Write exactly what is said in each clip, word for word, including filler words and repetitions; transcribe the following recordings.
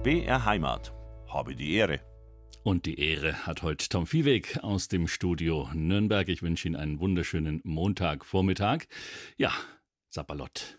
B R Heimat. Habe die Ehre. Und die Ehre hat heute Tom Viehweg aus dem Studio Nürnberg. Ich wünsche Ihnen einen wunderschönen Montagvormittag. Ja, Sapperlot.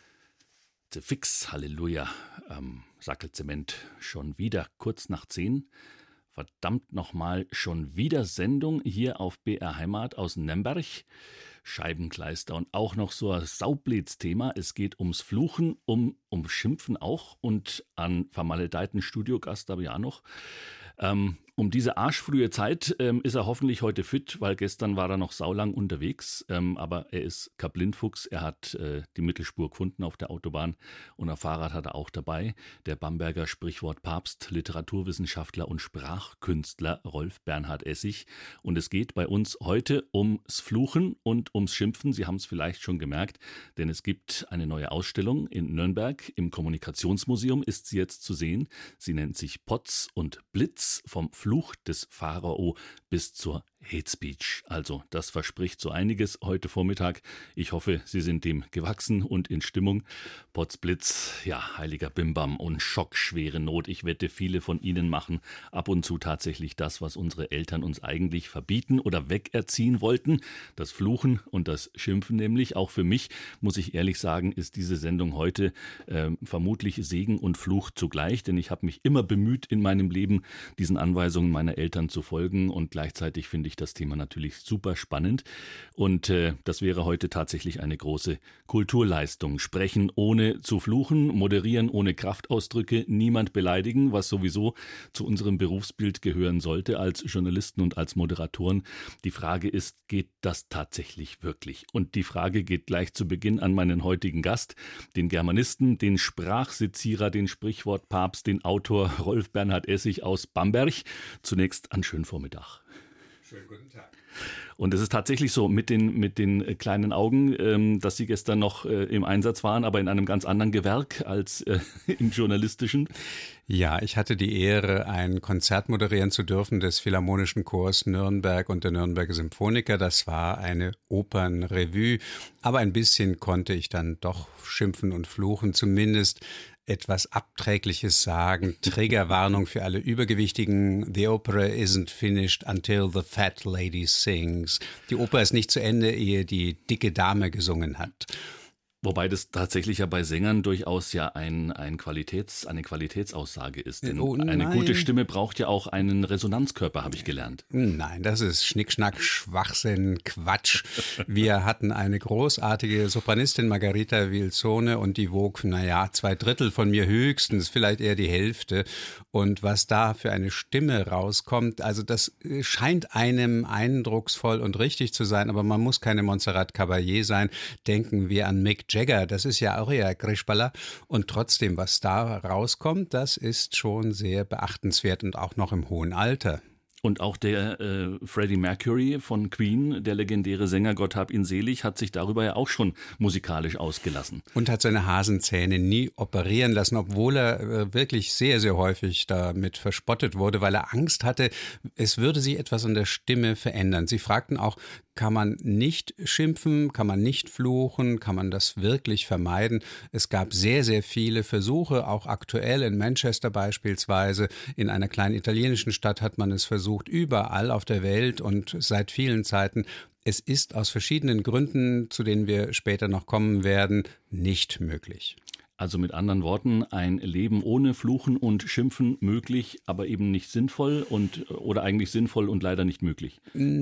Fix, Halleluja. Ähm, Sackelzement schon wieder kurz nach zehn. Verdammt nochmal, schon wieder Sendung hier auf B R Heimat aus Nürnberg. Scheibenkleister und auch noch so ein Saublitz-Thema. Es geht ums Fluchen, um, um Schimpfen auch und an vermaledeiten Studiogast habe ich auch noch. Ähm, um diese arschfrühe Zeit ähm, ist er hoffentlich heute fit, weil gestern war er noch saulang unterwegs. Ähm, aber er ist kein Blindfuchs. Er hat äh, die Mittelspur gefunden auf der Autobahn und ein Fahrrad hat er auch dabei. Der Bamberger Sprichwort-Papst, Literaturwissenschaftler und Sprachkünstler Rolf Bernhard Essig. Und es geht bei uns heute ums Fluchen und ums Schimpfen. Sie haben es vielleicht schon gemerkt, denn es gibt eine neue Ausstellung in Nürnberg. Im Kommunikationsmuseum ist sie jetzt zu sehen. Sie nennt sich Potz und Blitz, vom Fluch des Pharao bis zur Hate Speech. Also, das verspricht so einiges heute Vormittag. Ich hoffe, Sie sind dem gewachsen und in Stimmung. Potzblitz, ja, heiliger Bimbam und schockschwere Not. Ich wette, viele von Ihnen machen ab und zu tatsächlich das, was unsere Eltern uns eigentlich verbieten oder wegerziehen wollten. Das Fluchen und das Schimpfen nämlich. Auch für mich, muss ich ehrlich sagen, ist diese Sendung heute äh, vermutlich Segen und Fluch zugleich, denn ich habe mich immer bemüht in meinem Leben, diesen Anweisungen meiner Eltern zu folgen und gleichzeitig finde ich das Thema natürlich super spannend und äh, das wäre heute tatsächlich eine große Kulturleistung. Sprechen ohne zu fluchen, moderieren ohne Kraftausdrücke, niemand beleidigen, was sowieso zu unserem Berufsbild gehören sollte als Journalisten und als Moderatoren. Die Frage ist, geht das tatsächlich wirklich? Und die Frage geht gleich zu Beginn an meinen heutigen Gast, den Germanisten, den Sprachsezierer, den Sprichwortpapst, den Autor Rolf Bernhard Essig aus Bamberg. Zunächst einen schönen Vormittag. Schönen guten Tag. Und es ist tatsächlich so mit den, mit den kleinen Augen, ähm, dass Sie gestern noch äh, im Einsatz waren, aber in einem ganz anderen Gewerk als äh, im journalistischen. Ja, ich hatte die Ehre, ein Konzert moderieren zu dürfen des Philharmonischen Chors Nürnberg und der Nürnberger Symphoniker. Das war eine Opernrevue, aber ein bisschen konnte ich dann doch schimpfen und fluchen, zumindest etwas Abträgliches sagen. Triggerwarnung für alle Übergewichtigen. The opera isn't finished until the fat lady sings. Die Oper ist nicht zu Ende, ehe die dicke Dame gesungen hat. Wobei das tatsächlich ja bei Sängern durchaus ja ein, ein Qualitäts, eine Qualitätsaussage ist. Denn oh, eine gute Stimme braucht ja auch einen Resonanzkörper, habe ich gelernt. Nein, das ist Schnickschnack, Schwachsinn, Quatsch. Wir hatten eine großartige Sopranistin, Margarita Vilzone, und die wog, naja, zwei Drittel von mir höchstens, vielleicht eher die Hälfte. Und was da für eine Stimme rauskommt, also das scheint einem eindrucksvoll und richtig zu sein, aber man muss keine Montserrat Caballé sein. Denken wir an Mick Jagger, das ist ja auch eher Grischballer. Und trotzdem, was da rauskommt, das ist schon sehr beachtenswert und auch noch im hohen Alter. Und auch der äh, Freddie Mercury von Queen, der legendäre Sänger, Gott hab ihn selig, hat sich darüber ja auch schon musikalisch ausgelassen. Und hat seine Hasenzähne nie operieren lassen, obwohl er äh, wirklich sehr, sehr häufig damit verspottet wurde, weil er Angst hatte, es würde sich etwas an der Stimme verändern. Sie fragten auch, kann man nicht schimpfen, kann man nicht fluchen, kann man das wirklich vermeiden? Es gab sehr, sehr viele Versuche, auch aktuell in Manchester beispielsweise, in einer kleinen italienischen Stadt hat man es versucht, überall auf der Welt und seit vielen Zeiten. Es ist aus verschiedenen Gründen, zu denen wir später noch kommen werden, nicht möglich. Also mit anderen Worten, ein Leben ohne Fluchen und Schimpfen möglich, aber eben nicht sinnvoll und oder eigentlich sinnvoll und leider nicht möglich.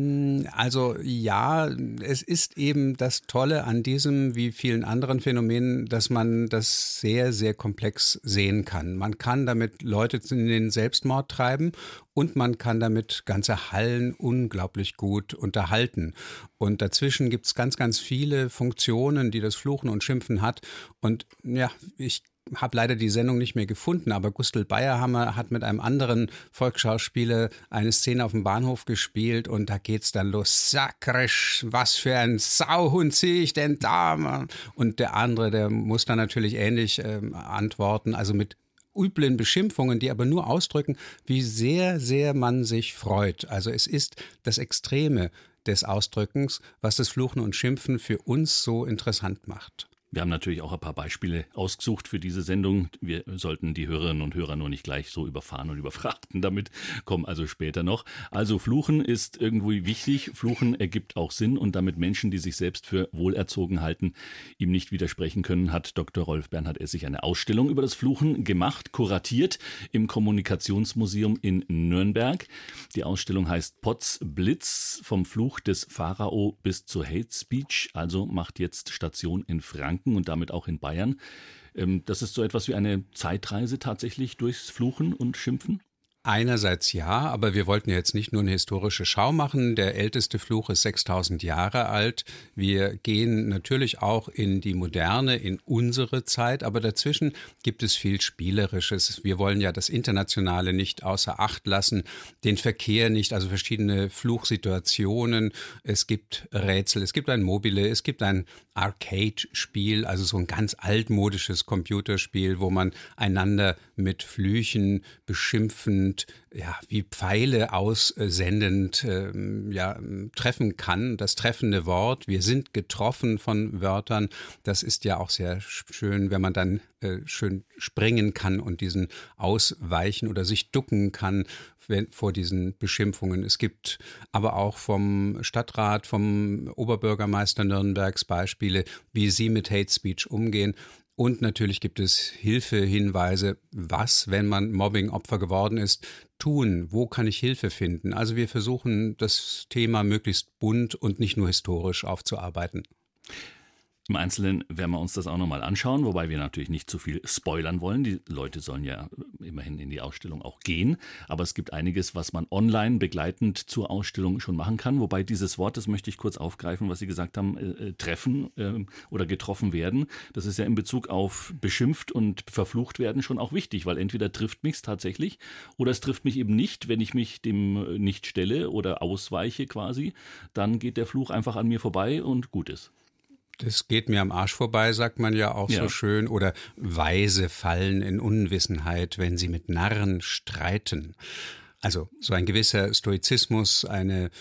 Also ja, es ist eben das Tolle an diesem wie vielen anderen Phänomenen, dass man das sehr, sehr komplex sehen kann. Man kann damit Leute in den Selbstmord treiben und man kann damit ganze Hallen unglaublich gut unterhalten. Und dazwischen gibt es ganz, ganz viele Funktionen, die das Fluchen und Schimpfen hat. Und ja, ich habe leider die Sendung nicht mehr gefunden, aber Gustl Bayerhammer hat mit einem anderen Volksschauspieler eine Szene auf dem Bahnhof gespielt und da geht's dann los. Sakrisch, was für ein Sauhund sehe ich denn da? Und der andere, der muss dann natürlich ähnlich ähm, antworten, also mit üblen Beschimpfungen, die aber nur ausdrücken, wie sehr, sehr man sich freut. Also es ist das Extreme des Ausdrückens, was das Fluchen und Schimpfen für uns so interessant macht. Wir haben natürlich auch ein paar Beispiele ausgesucht für diese Sendung. Wir sollten die Hörerinnen und Hörer nur nicht gleich so überfahren und überfrachten damit, kommen also später noch. Also Fluchen ist irgendwie wichtig. Fluchen ergibt auch Sinn und damit Menschen, die sich selbst für wohlerzogen halten, ihm nicht widersprechen können, hat Doktor Rolf Bernhard Essig eine Ausstellung über das Fluchen gemacht, kuratiert im Kommunikationsmuseum in Nürnberg. Die Ausstellung heißt Potz Blitz, vom Fluch des Pharao bis zur Hate Speech, also macht jetzt Station in Franken und damit auch in Bayern. Das ist so etwas wie eine Zeitreise tatsächlich durchs Fluchen und Schimpfen? Einerseits ja, aber wir wollten jetzt nicht nur eine historische Schau machen. Der älteste Fluch ist sechstausend Jahre alt. Wir gehen natürlich auch in die Moderne, in unsere Zeit, aber dazwischen gibt es viel Spielerisches. Wir wollen ja das Internationale nicht außer Acht lassen, den Verkehr nicht, also verschiedene Fluchsituationen. Es gibt Rätsel, es gibt ein Mobile, es gibt ein Arcade-Spiel, also so ein ganz altmodisches Computerspiel, wo man einander mit Flüchen beschimpfen, ja, wie Pfeile aussendend äh, ja, treffen kann. Das treffende Wort, wir sind getroffen von Wörtern, das ist ja auch sehr schön, wenn man dann äh, schön springen kann und diesen ausweichen oder sich ducken kann wenn, vor diesen Beschimpfungen. Es gibt aber auch vom Stadtrat, vom Oberbürgermeister Nürnbergs Beispiele, wie sie mit Hate Speech umgehen. Und natürlich gibt es Hilfehinweise, was, wenn man Mobbing-Opfer geworden ist, tun, wo kann ich Hilfe finden. Also wir versuchen, das Thema möglichst bunt und nicht nur historisch aufzuarbeiten. Im Einzelnen werden wir uns das auch nochmal anschauen, wobei wir natürlich nicht zu viel spoilern wollen. Die Leute sollen ja immerhin in die Ausstellung auch gehen. Aber es gibt einiges, was man online begleitend zur Ausstellung schon machen kann. Wobei dieses Wort, das möchte ich kurz aufgreifen, was Sie gesagt haben, äh, treffen äh, oder getroffen werden. Das ist ja in Bezug auf beschimpft und verflucht werden schon auch wichtig, weil entweder trifft mich es tatsächlich oder es trifft mich eben nicht, wenn ich mich dem nicht stelle oder ausweiche quasi. Dann geht der Fluch einfach an mir vorbei und gut ist. Das geht mir am Arsch vorbei, sagt man ja auch ja. so schön. Oder Weise fallen in Unwissenheit, wenn sie mit Narren streiten. Also so ein gewisser Stoizismus, eine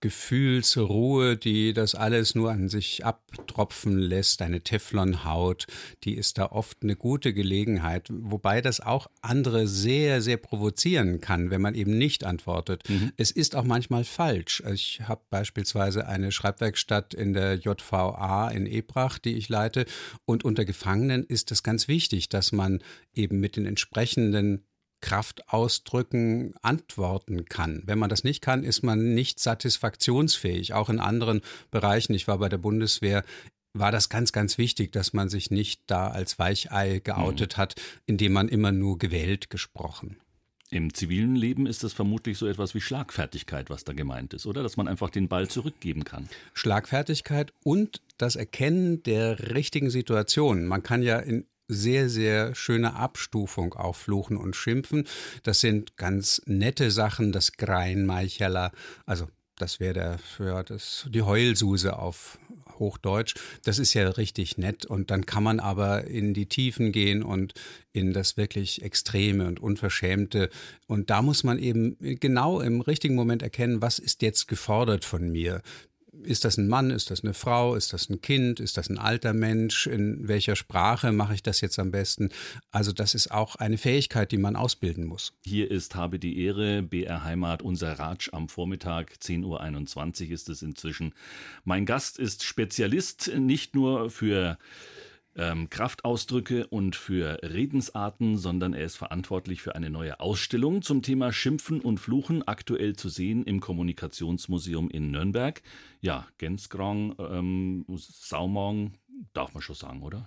Gefühlsruhe, die das alles nur an sich abtropfen lässt, eine Teflonhaut, die ist da oft eine gute Gelegenheit, wobei das auch andere sehr, sehr provozieren kann, wenn man eben nicht antwortet. Mhm. Es ist auch manchmal falsch. Ich habe beispielsweise eine Schreibwerkstatt in der J V A in Ebrach, die ich leite, und unter Gefangenen ist es ganz wichtig, dass man eben mit den entsprechenden Kraftausdrücken antworten kann. Wenn man das nicht kann, ist man nicht satisfaktionsfähig. Auch in anderen Bereichen, ich war bei der Bundeswehr, war das ganz, ganz wichtig, dass man sich nicht da als Weichei geoutet mhm. hat, indem man immer nur gewählt gesprochen. Im zivilen Leben ist das vermutlich so etwas wie Schlagfertigkeit, was da gemeint ist, oder? Dass man einfach den Ball zurückgeben kann. Schlagfertigkeit und das Erkennen der richtigen Situation. Man kann ja in sehr, sehr schöne Abstufung auch Fluchen und Schimpfen. Das sind ganz nette Sachen, das Greinmeicherler, also das wäre der, ja, das, die Heulsuse auf Hochdeutsch. Das ist ja richtig nett und dann kann man aber in die Tiefen gehen und in das wirklich Extreme und Unverschämte. Und da muss man eben genau im richtigen Moment erkennen, was ist jetzt gefordert von mir. Ist das ein Mann, ist das eine Frau, ist das ein Kind, ist das ein alter Mensch, in welcher Sprache mache ich das jetzt am besten? Also das ist auch eine Fähigkeit, die man ausbilden muss. Hier ist Habe die Ehre, B R Heimat, unser Ratsch am Vormittag, zehn Uhr einundzwanzig ist es inzwischen. Mein Gast ist Spezialist, nicht nur für Ähm, Kraftausdrücke und für Redensarten, sondern er ist verantwortlich für eine neue Ausstellung zum Thema Schimpfen und Fluchen, aktuell zu sehen im Kommunikationsmuseum in Nürnberg. Ja, Gensgrong, ähm, Saumong, darf man schon sagen, oder?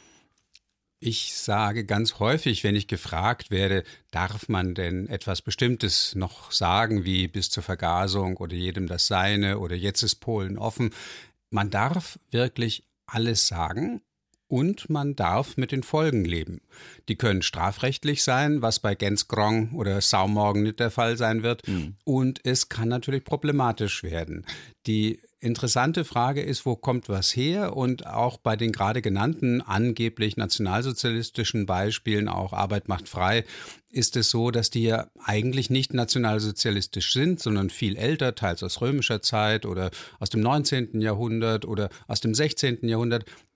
Ich sage ganz häufig, wenn ich gefragt werde, darf man denn etwas Bestimmtes noch sagen, wie bis zur Vergasung oder jedem das Seine oder jetzt ist Polen offen. Man darf wirklich alles sagen. Und man darf mit den Folgen leben. Die können strafrechtlich sein, was bei Gensgrong oder Saumorgen nicht der Fall sein wird. Mhm. Und es kann natürlich problematisch werden. Die interessante Frage ist, wo kommt was her? Und auch bei den gerade genannten angeblich nationalsozialistischen Beispielen, auch Arbeit macht frei, ist es so, dass die ja eigentlich nicht nationalsozialistisch sind, sondern viel älter, teils aus römischer Zeit oder aus dem neunzehnten Jahrhundert oder aus dem sechzehnten Jahrhundert.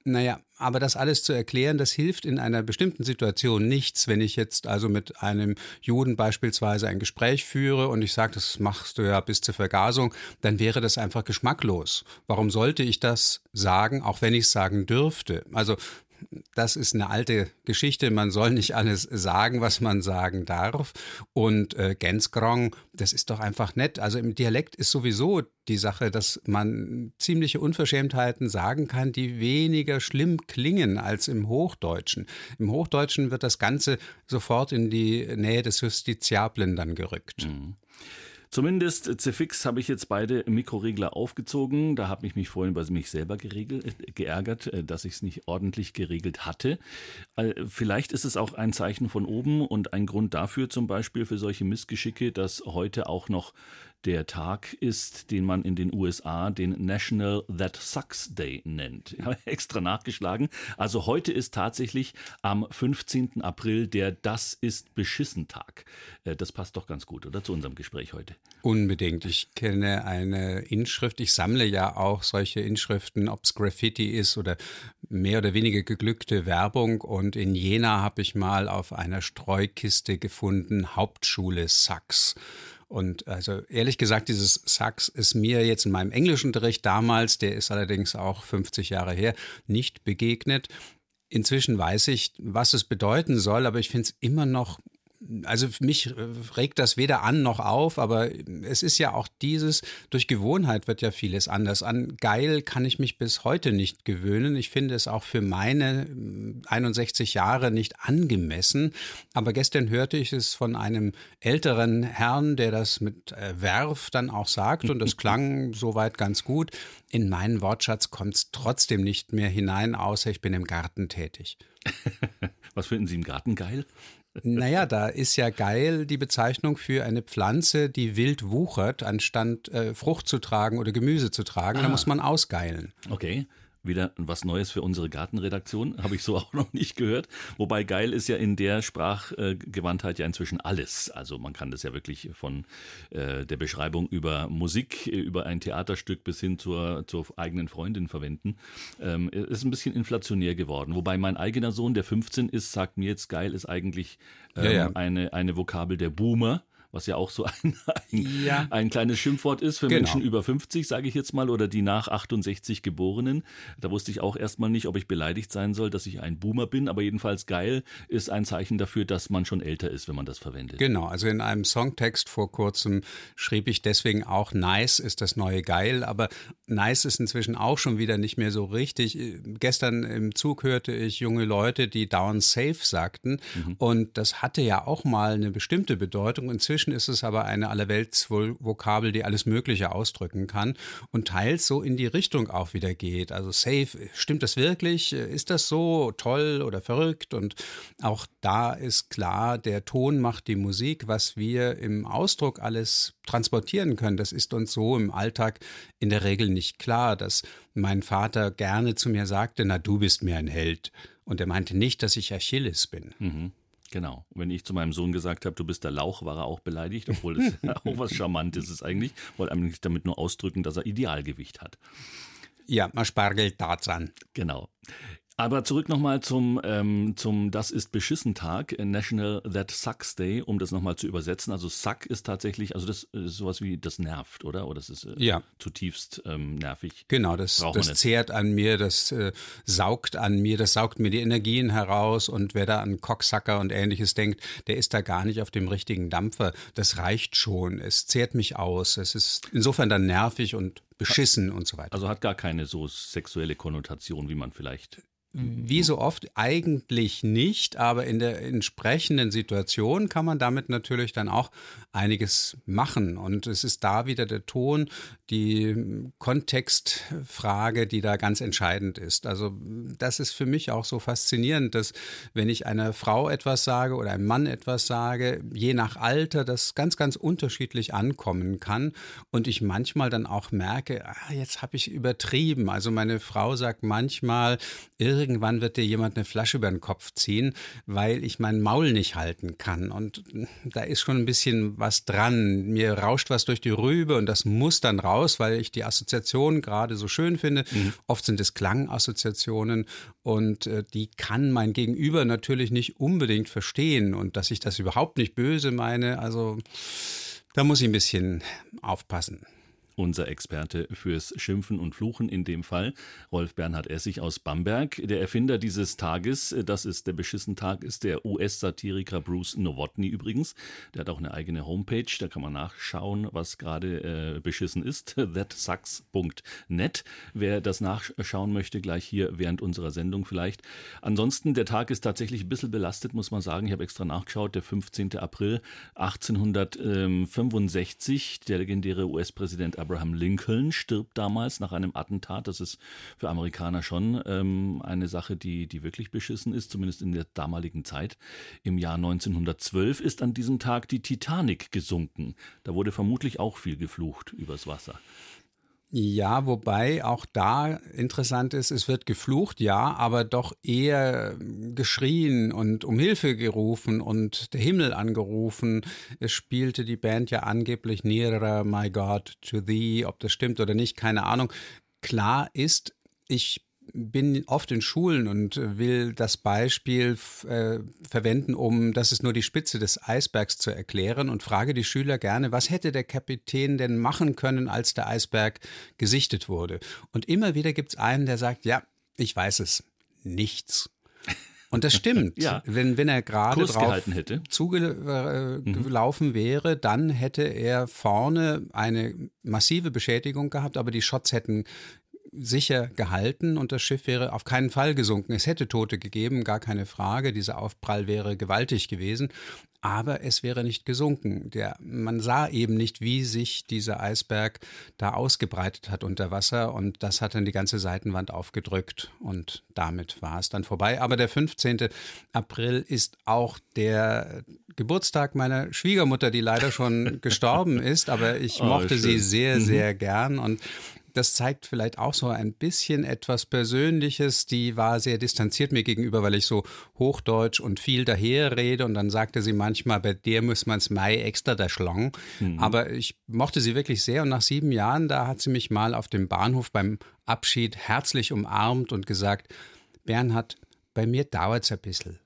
Naja, aber das alles zu erklären, das hilft in einer bestimmten Situation nichts. Wenn ich jetzt also mit einem Juden beispielsweise ein Gespräch führe und ich sage, das machst du ja bis zur Vergasung, dann wäre das einfach geschmacklos. Warum sollte ich das sagen, auch wenn ich es sagen dürfte? Also das ist eine alte Geschichte. Man soll nicht alles sagen, was man sagen darf. Und äh, Gänsgrong, das ist doch einfach nett. Also im Dialekt ist sowieso die Sache, dass man ziemliche Unverschämtheiten sagen kann, die weniger schlimm klingen als im Hochdeutschen. Im Hochdeutschen wird das Ganze sofort in die Nähe des Justiziablen dann gerückt. Mhm. Zumindest Zefix habe ich jetzt beide Mikroregler aufgezogen. Da habe ich mich vorhin bei mich selber geregelt, geärgert, dass ich es nicht ordentlich geregelt hatte. Vielleicht ist es auch ein Zeichen von oben und ein Grund dafür zum Beispiel für solche Missgeschicke, dass heute auch noch der Tag ist, den man in den U S A den National That Sucks Day nennt. Ich habe extra nachgeschlagen. Also heute ist tatsächlich am fünfzehnten April der Das ist beschissen Tag. Das passt doch ganz gut, oder? Zu unserem Gespräch heute. Unbedingt. Ich kenne eine Inschrift. Ich sammle ja auch solche Inschriften, ob es Graffiti ist oder mehr oder weniger geglückte Werbung. Und in Jena habe ich mal auf einer Streukiste gefunden, Hauptschule Sucks. Und also ehrlich gesagt, dieses Sucks ist mir jetzt in meinem Englischunterricht damals, der ist allerdings auch fünfzig Jahre her, nicht begegnet. Inzwischen weiß ich, was es bedeuten soll, aber ich finde es immer noch, also mich regt das weder an noch auf, aber es ist ja auch dieses, durch Gewohnheit wird ja vieles anders. An geil kann ich mich bis heute nicht gewöhnen. Ich finde es auch für meine einundsechzig Jahre nicht angemessen. Aber gestern hörte ich es von einem älteren Herrn, der das mit Verf dann auch sagt und das klang soweit ganz gut. In meinen Wortschatz kommt es trotzdem nicht mehr hinein, außer ich bin im Garten tätig. Was finden Sie im Garten geil? Naja, da ist ja geil die Bezeichnung für eine Pflanze, die wild wuchert, anstatt äh, Frucht zu tragen oder Gemüse zu tragen. Ah. Da muss man ausgeilen. Okay. Wieder was Neues für unsere Gartenredaktion, habe ich so auch noch nicht gehört. Wobei geil ist ja in der Sprachgewandtheit ja inzwischen alles. Also man kann das ja wirklich von äh, der Beschreibung über Musik, über ein Theaterstück bis hin zur, zur eigenen Freundin verwenden. Ähm, ist ein bisschen inflationär geworden. Wobei mein eigener Sohn, der fünfzehn ist, sagt mir jetzt, geil ist eigentlich ähm, ja, ja. Eine, eine Vokabel der Boomer. Was ja auch so ein, ein, ja. ein kleines Schimpfwort ist für genau. Menschen über fünfzig, sage ich jetzt mal, oder die nach achtundsechzig Geborenen. Da wusste ich auch erstmal nicht, ob ich beleidigt sein soll, dass ich ein Boomer bin, aber jedenfalls geil ist ein Zeichen dafür, dass man schon älter ist, wenn man das verwendet. Genau, also in einem Songtext vor kurzem schrieb ich deswegen auch, nice ist das neue geil, aber nice ist inzwischen auch schon wieder nicht mehr so richtig. Gestern im Zug hörte ich junge Leute, die down safe sagten mhm. und das hatte ja auch mal eine bestimmte Bedeutung. Inzwischen ist es aber eine Allerwelts-Vokabel, die alles Mögliche ausdrücken kann und teils so in die Richtung auch wieder geht. Also safe, stimmt das wirklich? Ist das so toll oder verrückt? Und auch da ist klar, der Ton macht die Musik. Was wir im Ausdruck alles transportieren können, das ist uns so im Alltag in der Regel nicht klar, dass mein Vater gerne zu mir sagte, na, du bist mir ein Held. Und er meinte nicht, dass ich Achilles bin. Mhm. Genau. Wenn ich zu meinem Sohn gesagt habe, du bist der Lauch, war er auch beleidigt, obwohl das auch was Charmantes ist eigentlich. Wollte eigentlich damit nur ausdrücken, dass er Idealgewicht hat. Ja, man spargelt Tarzan. Genau. Aber zurück nochmal zum, ähm, zum Das ist Beschissen-Tag, National That Sucks Day, um das nochmal zu übersetzen. Also Suck ist tatsächlich, also das ist sowas wie, das nervt, oder? Oder das ist äh, ja. zutiefst ähm, nervig. Genau, das, das zehrt an mir, das äh, saugt an mir, das saugt mir die Energien heraus und wer da an Cocksucker und Ähnliches denkt, der ist da gar nicht auf dem richtigen Dampfer. Das reicht schon, es zehrt mich aus, es ist insofern dann nervig und beschissen und so weiter. Also hat gar keine so sexuelle Konnotation, wie man vielleicht... Wie so oft eigentlich nicht, aber in der entsprechenden Situation kann man damit natürlich dann auch einiges machen. Und es ist da wieder der Ton, die Kontextfrage, die da ganz entscheidend ist. Also das ist für mich auch so faszinierend, dass wenn ich einer Frau etwas sage oder einem Mann etwas sage, je nach Alter das ganz, ganz unterschiedlich ankommen kann und ich manchmal dann auch merke, merke, ah, jetzt habe ich übertrieben. Also meine Frau sagt manchmal, irgendwann wird dir jemand eine Flasche über den Kopf ziehen, weil ich mein Maul nicht halten kann. Und da ist schon ein bisschen was dran. Mir rauscht was durch die Rübe und das muss dann raus, weil ich die Assoziation gerade so schön finde. Mhm. Oft sind es Klangassoziationen und äh, die kann mein Gegenüber natürlich nicht unbedingt verstehen. Und dass ich das überhaupt nicht böse meine, also da muss ich ein bisschen aufpassen. Unser Experte fürs Schimpfen und Fluchen in dem Fall, Rolf Bernhard Essig aus Bamberg. Der Erfinder dieses Tages, das ist der Beschissentag, ist der U S-Satiriker Bruce Nowotny übrigens. Der hat auch eine eigene Homepage, da kann man nachschauen, was gerade äh, beschissen ist, that sucks punkt net. Wer das nachschauen möchte, gleich hier während unserer Sendung vielleicht. Ansonsten, der Tag ist tatsächlich ein bisschen belastet, muss man sagen. Ich habe extra nachgeschaut, der fünfzehnten April achtzehnhundertfünfundsechzig, der legendäre U S-Präsident Abraham Lincoln stirbt damals nach einem Attentat. Das ist für Amerikaner schon ähm, eine Sache, die, die wirklich beschissen ist, zumindest in der damaligen Zeit. Im Jahr neunzehnhundertzwölf ist an diesem Tag die Titanic gesunken. Da wurde vermutlich auch viel geflucht übers Wasser. Ja, wobei auch da interessant ist, es wird geflucht, ja, aber doch eher geschrien und um Hilfe gerufen und der Himmel angerufen. Es spielte die Band ja angeblich Nearer, My God, to Thee, ob das stimmt oder nicht, keine Ahnung. Klar ist, ich bin oft in Schulen und will das Beispiel äh, verwenden, um, das ist nur die Spitze des Eisbergs zu erklären und frage die Schüler gerne, was hätte der Kapitän denn machen können, als der Eisberg gesichtet wurde? Und immer wieder gibt es einen, der sagt, ja, ich weiß es, nichts. Und das stimmt. Ja. Wenn, wenn er gerade drauf hätte. zugelaufen äh, mhm. wäre, dann hätte er vorne eine massive Beschädigung gehabt, aber die Schotts hätten sicher gehalten und das Schiff wäre auf keinen Fall gesunken. Es hätte Tote gegeben, gar keine Frage. Dieser Aufprall wäre gewaltig gewesen, aber es wäre nicht gesunken. Der, man sah eben nicht, wie sich dieser Eisberg da ausgebreitet hat unter Wasser und das hat dann die ganze Seitenwand aufgedrückt und damit war es dann vorbei. Aber der fünfzehnten April ist auch der Geburtstag meiner Schwiegermutter, die leider schon gestorben ist, aber ich oh, mochte schön. sie sehr, mhm. sehr gern und das zeigt vielleicht auch so ein bisschen etwas Persönliches. Die war sehr distanziert mir gegenüber, weil ich so Hochdeutsch und viel daherrede. Und dann sagte sie manchmal, bei der muss man's Mai extra da schlong. Mhm. Aber ich mochte sie wirklich sehr. Und nach sieben Jahren, da hat sie mich mal auf dem Bahnhof beim Abschied herzlich umarmt und gesagt, Bernhard, bei mir dauert's ein bisschen.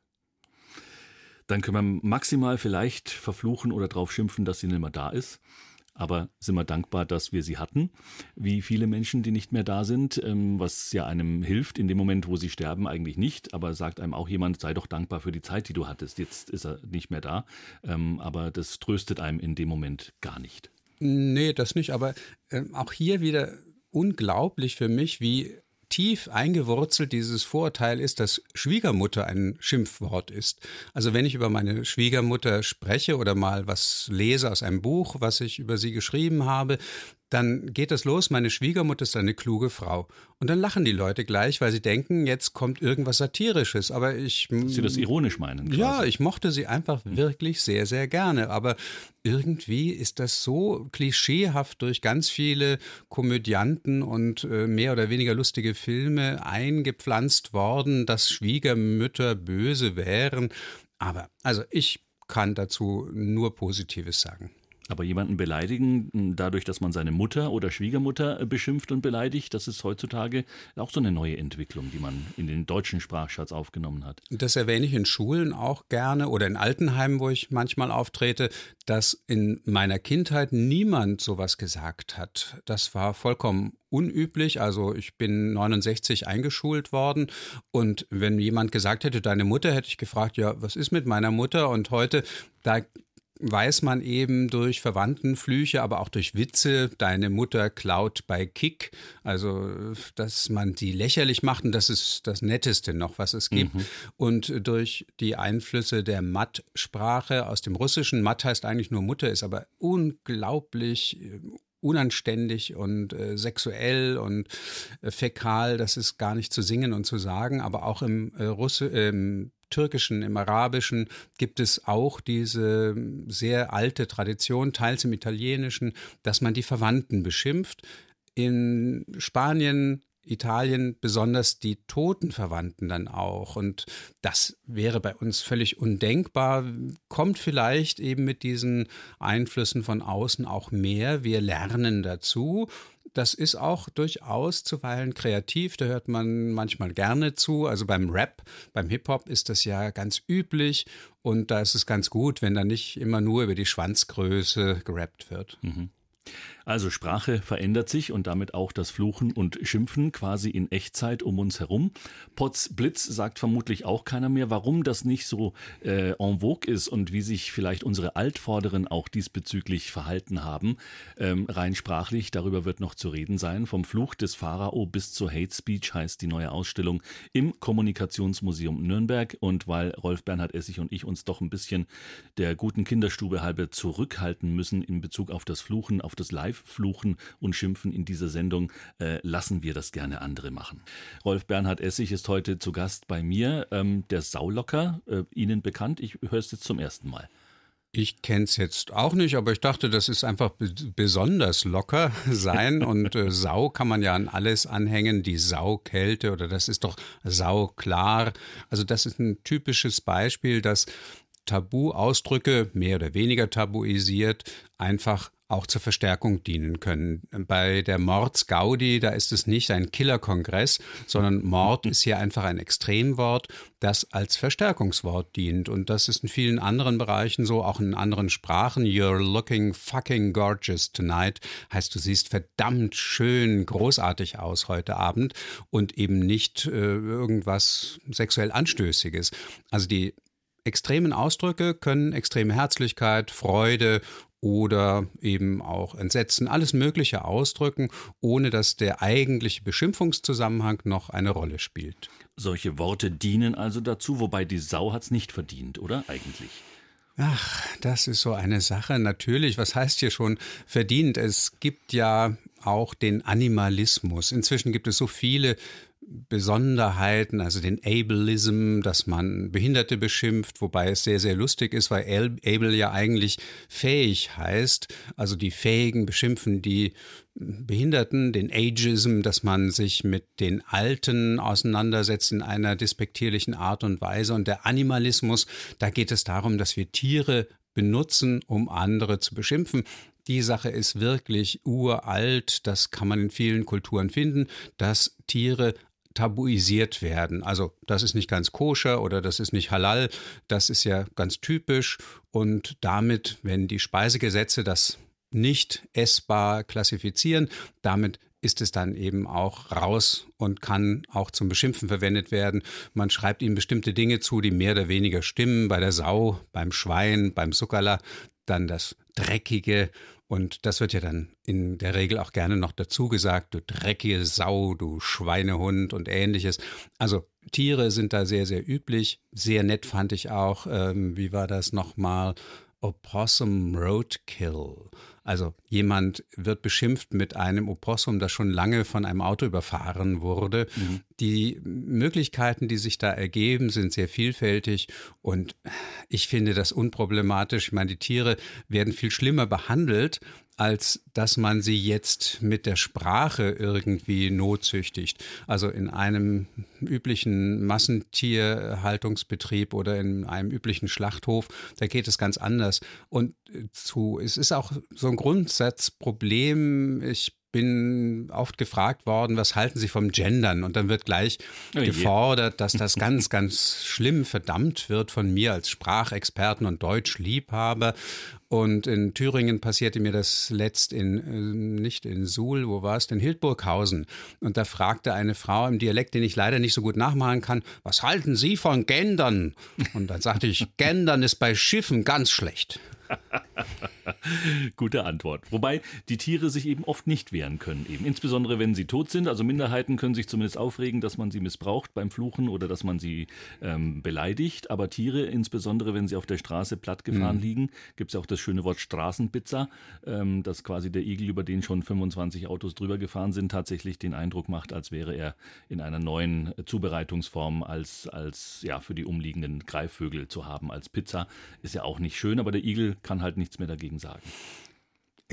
Dann können wir maximal vielleicht verfluchen oder drauf schimpfen, dass sie nicht mehr da ist. Aber sind wir dankbar, dass wir sie hatten, wie viele Menschen, die nicht mehr da sind, was ja einem hilft in dem Moment, wo sie sterben, eigentlich nicht. Aber sagt einem auch jemand, sei doch dankbar für die Zeit, die du hattest. Jetzt ist er nicht mehr da, aber das tröstet einem in dem Moment gar nicht. Nee, das nicht, aber äh, auch hier wieder unglaublich für mich, wie tief eingewurzelt dieses Vorurteil ist, dass Schwiegermutter ein Schimpfwort ist. Also wenn ich über meine Schwiegermutter spreche oder mal was lese aus einem Buch, was ich über sie geschrieben habe, dann geht das los, meine Schwiegermutter ist eine kluge Frau. Und dann lachen die Leute gleich, weil sie denken, jetzt kommt irgendwas Satirisches. Aber ich... Sie das ironisch meinen? Quasi. Ja, ich mochte sie einfach wirklich sehr, sehr gerne. Aber irgendwie ist das so klischeehaft durch ganz viele Komödianten und äh, mehr oder weniger lustige Filme eingepflanzt worden, dass Schwiegermütter böse wären. Aber also ich kann dazu nur Positives sagen. Aber jemanden beleidigen, dadurch, dass man seine Mutter oder Schwiegermutter beschimpft und beleidigt, das ist heutzutage auch so eine neue Entwicklung, die man in den deutschen Sprachschatz aufgenommen hat. Das erwähne ich in Schulen auch gerne oder in Altenheimen, wo ich manchmal auftrete, dass in meiner Kindheit niemand sowas gesagt hat. Das war vollkommen unüblich. Also ich bin neunundsechzig eingeschult worden und wenn jemand gesagt hätte, deine Mutter, hätte ich gefragt, ja, was ist mit meiner Mutter? Und heute, da weiß man eben durch Verwandtenflüche, aber auch durch Witze, deine Mutter klaut bei Kick, also dass man die lächerlich macht und das ist das Netteste noch, was es gibt. Mhm. Und durch die Einflüsse der Matt-Sprache aus dem Russischen, Matt heißt eigentlich nur Mutter, ist aber unglaublich unanständig und äh, sexuell und äh, fäkal, das ist gar nicht zu singen und zu sagen, aber auch im äh, Russe, im Türkischen, im Arabischen gibt es auch diese sehr alte Tradition, teils im Italienischen, dass man die Verwandten beschimpft. In Spanien, Italien besonders die toten Verwandten dann auch. Und das wäre bei uns völlig undenkbar. Kommt vielleicht eben mit diesen Einflüssen von außen auch mehr. Wir lernen dazu. Das ist auch durchaus zuweilen kreativ, da hört man manchmal gerne zu. Also beim Rap, beim Hip-Hop ist das ja ganz üblich und da ist es ganz gut, wenn da nicht immer nur über die Schwanzgröße gerappt wird. Mhm. Also Sprache verändert sich und damit auch das Fluchen und Schimpfen quasi in Echtzeit um uns herum. Potz Blitz sagt vermutlich auch keiner mehr, warum das nicht so äh, en vogue ist und wie sich vielleicht unsere Altvorderen auch diesbezüglich verhalten haben. Ähm, rein sprachlich, darüber wird noch zu reden sein. Vom Fluch des Pharao bis zur Hate Speech heißt die neue Ausstellung im Kommunikationsmuseum Nürnberg. Und weil Rolf Bernhard Essig und ich uns doch ein bisschen der guten Kinderstube halber zurückhalten müssen in Bezug auf das Fluchen, auf das Live-Fluchen und Schimpfen in dieser Sendung, äh, lassen wir das gerne andere machen. Rolf Bernhard Essig ist heute zu Gast bei mir, ähm, der Saulocker, äh, Ihnen bekannt. Ich höre es jetzt zum ersten Mal. Ich kenne es jetzt auch nicht, aber ich dachte, das ist einfach be- besonders locker sein und äh, Sau kann man ja an alles anhängen, die Saukälte oder das ist doch sauklar. Also das ist ein typisches Beispiel, dass Tabu-Ausdrücke, mehr oder weniger tabuisiert, einfach auch zur Verstärkung dienen können. Bei der Mordsgaudi, da ist es nicht ein Killerkongress, sondern Mord ist hier einfach ein Extremwort, das als Verstärkungswort dient. Und das ist in vielen anderen Bereichen so, auch in anderen Sprachen. You're looking fucking gorgeous tonight. Heißt, du siehst verdammt schön, großartig aus heute Abend und eben nicht äh, irgendwas sexuell Anstößiges. Also die extremen Ausdrücke können extreme Herzlichkeit, Freude oder eben auch Entsetzen, alles Mögliche ausdrücken, ohne dass der eigentliche Beschimpfungszusammenhang noch eine Rolle spielt. Solche Worte dienen also dazu, wobei die Sau hat es nicht verdient, oder eigentlich? Ach, das ist so eine Sache. Natürlich, was heißt hier schon verdient? Es gibt ja auch den Animalismus. Inzwischen gibt es so viele Besonderheiten, also den Ableism, dass man Behinderte beschimpft, wobei es sehr, sehr lustig ist, weil Able ja eigentlich fähig heißt. Also die Fähigen beschimpfen die Behinderten, den Ageism, dass man sich mit den Alten auseinandersetzt in einer despektierlichen Art und Weise. Und der Animalismus, da geht es darum, dass wir Tiere benutzen, um andere zu beschimpfen. Die Sache ist wirklich uralt, das kann man in vielen Kulturen finden, dass Tiere tabuisiert werden. Also das ist nicht ganz koscher oder das ist nicht halal, das ist ja ganz typisch und damit, wenn die Speisegesetze das nicht essbar klassifizieren, damit ist es dann eben auch raus und kann auch zum Beschimpfen verwendet werden. Man schreibt ihm bestimmte Dinge zu, die mehr oder weniger stimmen, bei der Sau, beim Schwein, beim Sukkerler, dann das Dreckige. Und das wird ja dann in der Regel auch gerne noch dazu gesagt, du dreckige Sau, du Schweinehund und ähnliches. Also Tiere sind da sehr, sehr üblich. Sehr nett fand ich auch, ähm, wie war das nochmal? Opossum Roadkill. Also jemand wird beschimpft mit einem Opossum, das schon lange von einem Auto überfahren wurde. Mhm. Die Möglichkeiten, die sich da ergeben, sind sehr vielfältig und ich finde das unproblematisch. Ich meine, die Tiere werden viel schlimmer behandelt, als dass man sie jetzt mit der Sprache irgendwie notzüchtigt. Also in einem üblichen Massentierhaltungsbetrieb oder in einem üblichen Schlachthof, da geht es ganz anders. Und zu, es ist auch so ein Grundsatzproblem. Ich bin oft gefragt worden, was halten Sie vom Gendern? Und dann wird gleich oh gefordert, dass das ganz, ganz schlimm verdammt wird von mir als Sprachexperten und Deutschliebhaber. Und in Thüringen passierte mir das letzt in, äh, nicht in Suhl, wo war es, in Hildburghausen. Und da fragte eine Frau im Dialekt, den ich leider nicht so gut nachmachen kann, was halten Sie von Gendern? Und dann sagte ich, Gendern ist bei Schiffen ganz schlecht. Gute Antwort. Wobei die Tiere sich eben oft nicht wehren können. Eben. Insbesondere wenn sie tot sind. Also Minderheiten können sich zumindest aufregen, dass man sie missbraucht beim Fluchen oder dass man sie ähm, beleidigt. Aber Tiere, insbesondere wenn sie auf der Straße plattgefahren mhm. liegen, gibt es auch das schöne Wort Straßenpizza, ähm, dass quasi der Igel, über den schon fünfundzwanzig Autos drüber gefahren sind, tatsächlich den Eindruck macht, als wäre er in einer neuen Zubereitungsform als, als ja, für die umliegenden Greifvögel zu haben als Pizza. Ist ja auch nicht schön, aber der Igel kann halt nichts mehr dagegen sagen.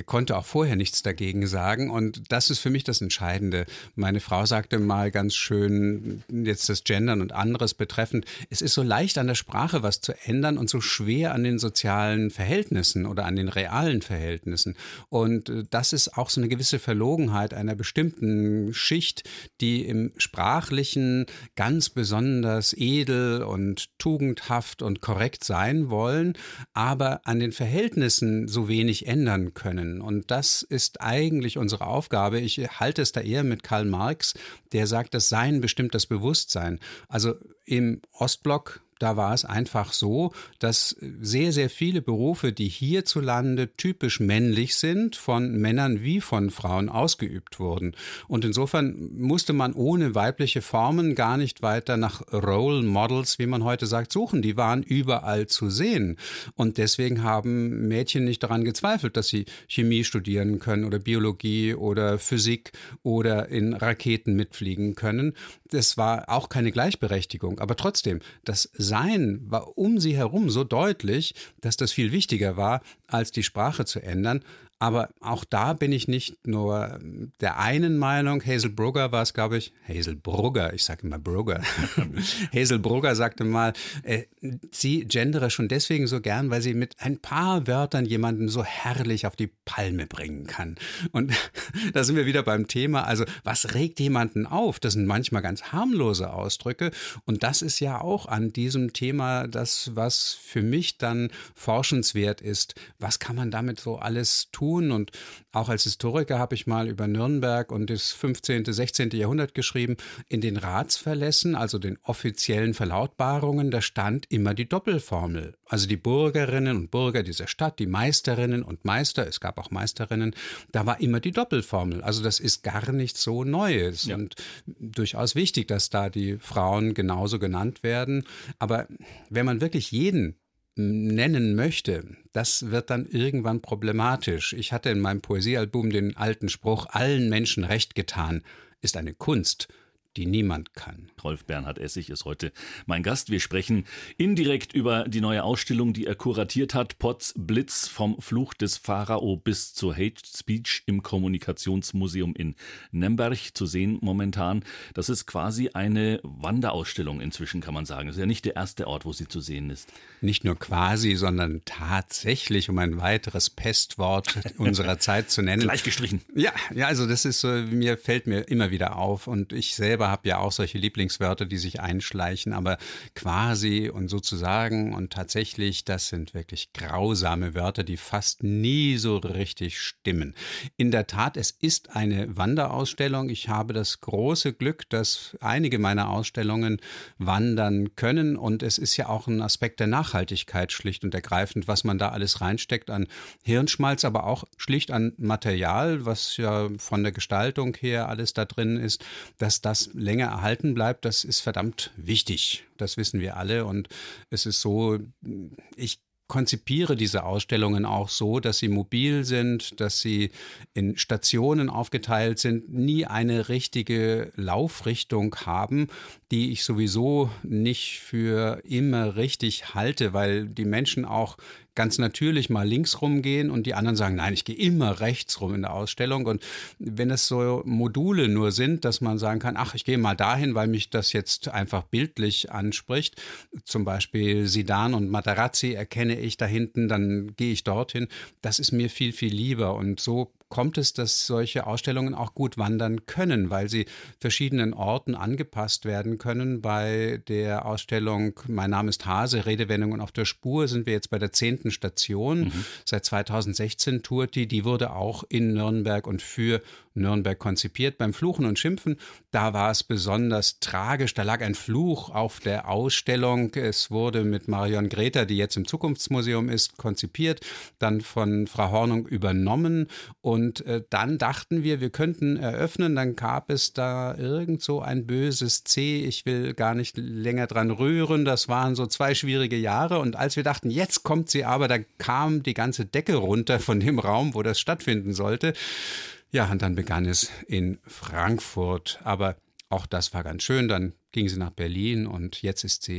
er konnte auch vorher nichts dagegen sagen und das ist für mich das Entscheidende. Meine Frau sagte mal ganz schön, jetzt das Gendern und anderes betreffend, es ist so leicht an der Sprache was zu ändern und so schwer an den sozialen Verhältnissen oder an den realen Verhältnissen. Und das ist auch so eine gewisse Verlogenheit einer bestimmten Schicht, die im Sprachlichen ganz besonders edel und tugendhaft und korrekt sein wollen, aber an den Verhältnissen so wenig ändern können. Und das ist eigentlich unsere Aufgabe. Ich halte es da eher mit Karl Marx, der sagt, das Sein bestimmt das Bewusstsein. Also im Ostblock, da war es einfach so, dass sehr, sehr viele Berufe, die hierzulande typisch männlich sind, von Männern wie von Frauen ausgeübt wurden. Und insofern musste man ohne weibliche Formen gar nicht weiter nach Role Models, wie man heute sagt, suchen. Die waren überall zu sehen. Und deswegen haben Mädchen nicht daran gezweifelt, dass sie Chemie studieren können oder Biologie oder Physik oder in Raketen mitfliegen können. Das war auch keine Gleichberechtigung. Aber trotzdem, das Sein war um sie herum so deutlich, dass das viel wichtiger war, als die Sprache zu ändern. Aber auch da bin ich nicht nur der einen Meinung. Hazel Brugger war es, glaube ich. Hazel Brugger, ich sage immer Brugger. Hazel Brugger sagte mal, äh, sie gendere schon deswegen so gern, weil sie mit ein paar Wörtern jemanden so herrlich auf die Palme bringen kann. Und da sind wir wieder beim Thema. Also was regt jemanden auf? Das sind manchmal ganz harmlose Ausdrücke. Und das ist ja auch an diesem Thema das, was für mich dann forschenswert ist. Was kann man damit so alles tun? Und auch als Historiker habe ich mal über Nürnberg und das fünfzehnten, sechzehnten Jahrhundert geschrieben. In den Ratsverlässen, also den offiziellen Verlautbarungen, da stand immer die Doppelformel. Also die Bürgerinnen und Bürger dieser Stadt, die Meisterinnen und Meister, es gab auch Meisterinnen, da war immer die Doppelformel. Also das ist gar nichts so Neues ja. Und durchaus wichtig, dass da die Frauen genauso genannt werden. Aber wenn man wirklich jeden nennen möchte, das wird dann irgendwann problematisch. Ich hatte in meinem Poesiealbum den alten Spruch, allen Menschen recht getan, ist eine Kunst, die niemand kann. Rolf Bernhard Essig ist heute mein Gast. Wir sprechen indirekt über die neue Ausstellung, die er kuratiert hat. Potz Blitz, vom Fluch des Pharao bis zur Hate Speech im Kommunikationsmuseum in Nürnberg zu sehen momentan. Das ist quasi eine Wanderausstellung inzwischen, kann man sagen. Das ist ja nicht der erste Ort, wo sie zu sehen ist. Nicht nur quasi, sondern tatsächlich, um ein weiteres Pestwort unserer Zeit zu nennen. Gleich gestrichen. Ja, ja, also das ist so, mir fällt mir immer wieder auf und ich selber habe ja auch solche Lieblingswörter, die sich einschleichen, aber quasi und sozusagen und tatsächlich, das sind wirklich grausame Wörter, die fast nie so richtig stimmen. In der Tat, es ist eine Wanderausstellung. Ich habe das große Glück, dass einige meiner Ausstellungen wandern können und es ist ja auch ein Aspekt der Nachhaltigkeit schlicht und ergreifend, was man da alles reinsteckt an Hirnschmalz, aber auch schlicht an Material, was ja von der Gestaltung her alles da drin ist, dass das länger erhalten bleibt, das ist verdammt wichtig. Das wissen wir alle und es ist so, ich konzipiere diese Ausstellungen auch so, dass sie mobil sind, dass sie in Stationen aufgeteilt sind, nie eine richtige Laufrichtung haben, die ich sowieso nicht für immer richtig halte, weil die Menschen auch ganz natürlich mal links rumgehen und die anderen sagen, nein, ich gehe immer rechts rum in der Ausstellung. Und wenn es so Module nur sind, dass man sagen kann, ach, ich gehe mal dahin, weil mich das jetzt einfach bildlich anspricht, zum Beispiel Sidan und Matarazzi erkenne ich da hinten, dann gehe ich dorthin. Das ist mir viel, viel lieber und so kommt es, dass solche Ausstellungen auch gut wandern können, weil sie verschiedenen Orten angepasst werden können. Bei der Ausstellung Mein Name ist Hase, Redewendungen auf der Spur sind wir jetzt bei der zehnten Station. Mhm. Seit zweitausendsechzehn tourt die. Die wurde auch in Nürnberg und für Nürnberg konzipiert. Beim Fluchen und Schimpfen, da war es besonders tragisch. Da lag ein Fluch auf der Ausstellung. Es wurde mit Marion Greta, die jetzt im Zukunftsmuseum ist, konzipiert, dann von Frau Hornung übernommen und Und äh, dann dachten wir, wir könnten eröffnen, dann gab es da irgend so ein böses C, ich will gar nicht länger dran rühren, das waren so zwei schwierige Jahre und als wir dachten, jetzt kommt sie aber, da kam die ganze Decke runter von dem Raum, wo das stattfinden sollte. Ja, und dann begann es in Frankfurt, aber auch das war ganz schön, dann ging sie nach Berlin und jetzt ist sie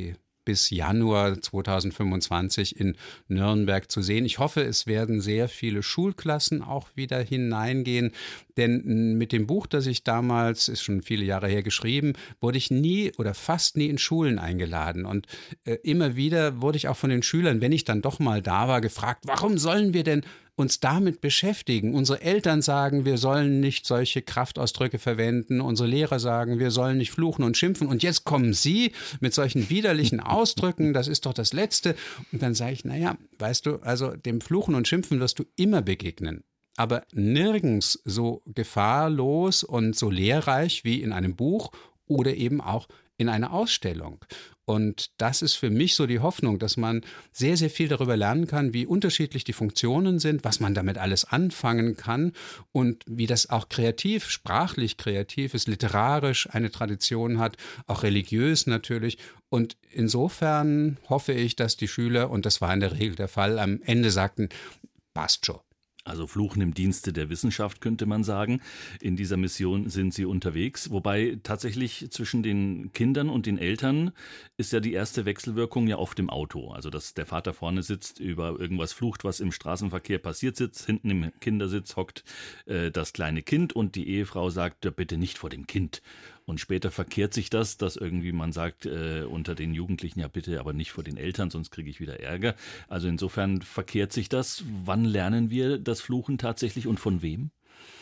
bis Januar zweitausendfünfundzwanzig in Nürnberg zu sehen. Ich hoffe, es werden sehr viele Schulklassen auch wieder hineingehen, denn mit dem Buch, das ich damals, ist schon viele Jahre her geschrieben, wurde ich nie oder fast nie in Schulen eingeladen. Und äh, immer wieder wurde ich auch von den Schülern, wenn ich dann doch mal da war, gefragt, warum sollen wir denn uns damit beschäftigen? Unsere Eltern sagen, wir sollen nicht solche Kraftausdrücke verwenden. Unsere Lehrer sagen, wir sollen nicht fluchen und schimpfen. Und jetzt kommen Sie mit solchen widerlichen Ausdrücken. Das ist doch das Letzte. Und dann sage ich, naja, weißt du, also dem Fluchen und Schimpfen wirst du immer begegnen. Aber nirgends so gefahrlos und so lehrreich wie in einem Buch oder eben auch in einer Ausstellung. Und das ist für mich so die Hoffnung, dass man sehr, sehr viel darüber lernen kann, wie unterschiedlich die Funktionen sind, was man damit alles anfangen kann und wie das auch kreativ, sprachlich kreativ ist, literarisch eine Tradition hat, auch religiös natürlich. Und insofern hoffe ich, dass die Schüler, und das war in der Regel der Fall, am Ende sagten, passt schon. Also Fluchen im Dienste der Wissenschaft, könnte man sagen. In dieser Mission sind Sie unterwegs. Wobei tatsächlich zwischen den Kindern und den Eltern ist ja die erste Wechselwirkung ja oft im Auto. Also dass der Vater vorne sitzt, über irgendwas flucht, was im Straßenverkehr passiert sitzt. Hinten im Kindersitz hockt äh, das kleine Kind und die Ehefrau sagt, ja, bitte nicht vor dem Kind. Und später verkehrt sich das, dass irgendwie man sagt äh, unter den Jugendlichen, ja bitte, aber nicht vor den Eltern, sonst kriege ich wieder Ärger. Also insofern verkehrt sich das. Wann lernen wir das Fluchen tatsächlich und von wem?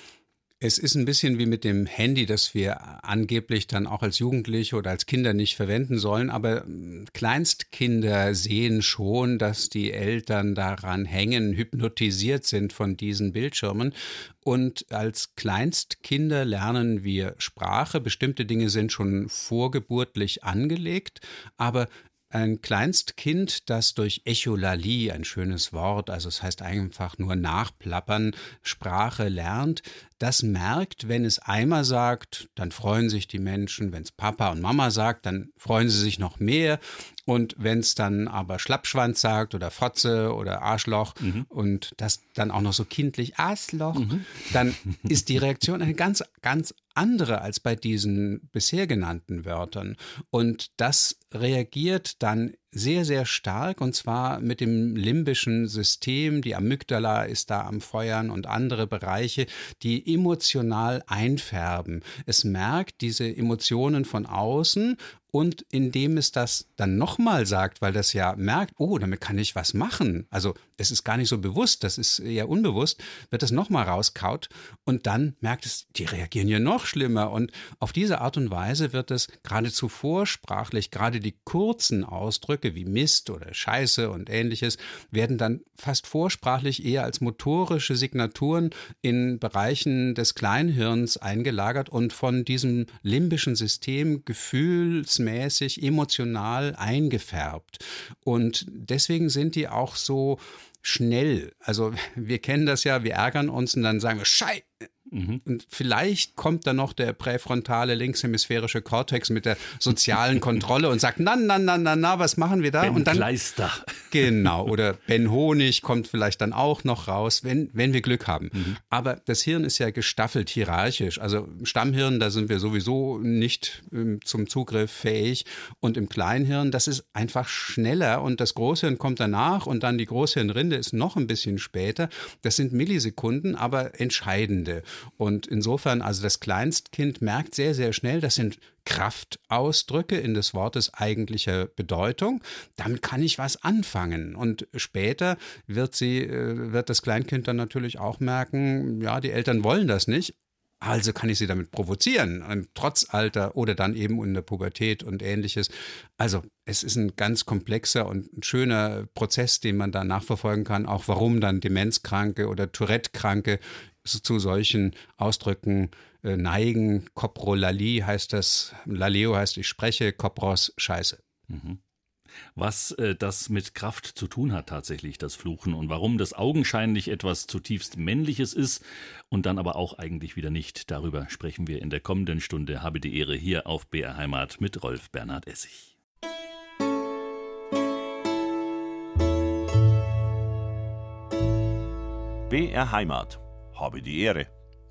Es ist ein bisschen wie mit dem Handy, das wir angeblich dann auch als Jugendliche oder als Kinder nicht verwenden sollen. Aber Kleinstkinder sehen schon, dass die Eltern daran hängen, hypnotisiert sind von diesen Bildschirmen. Und als Kleinstkinder lernen wir Sprache. Bestimmte Dinge sind schon vorgeburtlich angelegt, aber ein Kleinstkind, das durch Echolalie, ein schönes Wort, also es heißt einfach nur nachplappern, Sprache lernt, das merkt, wenn es einmal sagt, dann freuen sich die Menschen. Wenn es Papa und Mama sagt, dann freuen sie sich noch mehr. Und wenn es dann aber Schlappschwanz sagt oder Fotze oder Arschloch mhm. und das dann auch noch so kindlich Arschloch, mhm. dann ist die Reaktion eine ganz, ganz andere als bei diesen bisher genannten Wörtern. Und das reagiert dann sehr, sehr stark und zwar mit dem limbischen System. Die Amygdala ist da am Feuern und andere Bereiche, die emotional einfärben. Es merkt diese Emotionen von außen und indem es das dann nochmal sagt, weil das ja merkt, oh, damit kann ich was machen. Also es ist gar nicht so bewusst, das ist eher unbewusst, wird das nochmal rauskaut und dann merkt es, die reagieren ja noch schlimmer. Und auf diese Art und Weise wird es geradezu vorsprachlich, gerade die kurzen Ausdrücke wie Mist oder Scheiße und ähnliches, werden dann fast vorsprachlich eher als motorische Signaturen in Bereichen des Kleinhirns eingelagert und von diesem limbischen System gefühlsmäßig, emotional eingefärbt. Und deswegen sind die auch so schnell. Also wir kennen das ja, wir ärgern uns und dann sagen wir Schei. Mhm. Und vielleicht kommt dann noch der präfrontale linkshemisphärische Kortex mit der sozialen Kontrolle und sagt, na, na, na, na, na, was machen wir da? Ben und dann Kleister. Genau, oder Ben Honig kommt vielleicht dann auch noch raus, wenn, wenn wir Glück haben. Mhm. Aber das Hirn ist ja gestaffelt hierarchisch. Also im Stammhirn, da sind wir sowieso nicht ähm, zum Zugriff fähig. Und im Kleinhirn, das ist einfach schneller und das Großhirn kommt danach und dann die Großhirnrinde ist noch ein bisschen später. Das sind Millisekunden, aber entscheidende. Und insofern, also das Kleinstkind merkt sehr, sehr schnell, das sind Kraftausdrücke in des Wortes eigentlicher Bedeutung. Damit kann ich was anfangen. Und später wird sie, wird das Kleinkind dann natürlich auch merken, ja, die Eltern wollen das nicht. Also kann ich sie damit provozieren, trotz Alter oder dann eben in der Pubertät und Ähnliches. Also es ist ein ganz komplexer und ein schöner Prozess, den man da nachverfolgen kann, auch warum dann Demenzkranke oder Tourette-Kranke zu solchen Ausdrücken äh, neigen. Koprolalie heißt das, Laleo heißt ich spreche, Kopros Scheiße. Mhm. Was äh, das mit Kraft zu tun hat tatsächlich, das Fluchen, und warum das augenscheinlich etwas zutiefst Männliches ist und dann aber auch eigentlich wieder nicht. Darüber sprechen wir in der kommenden Stunde. Habe die Ehre hier auf B R Heimat mit Rolf Bernhard Essig. B R Heimat. Habe die Ehre.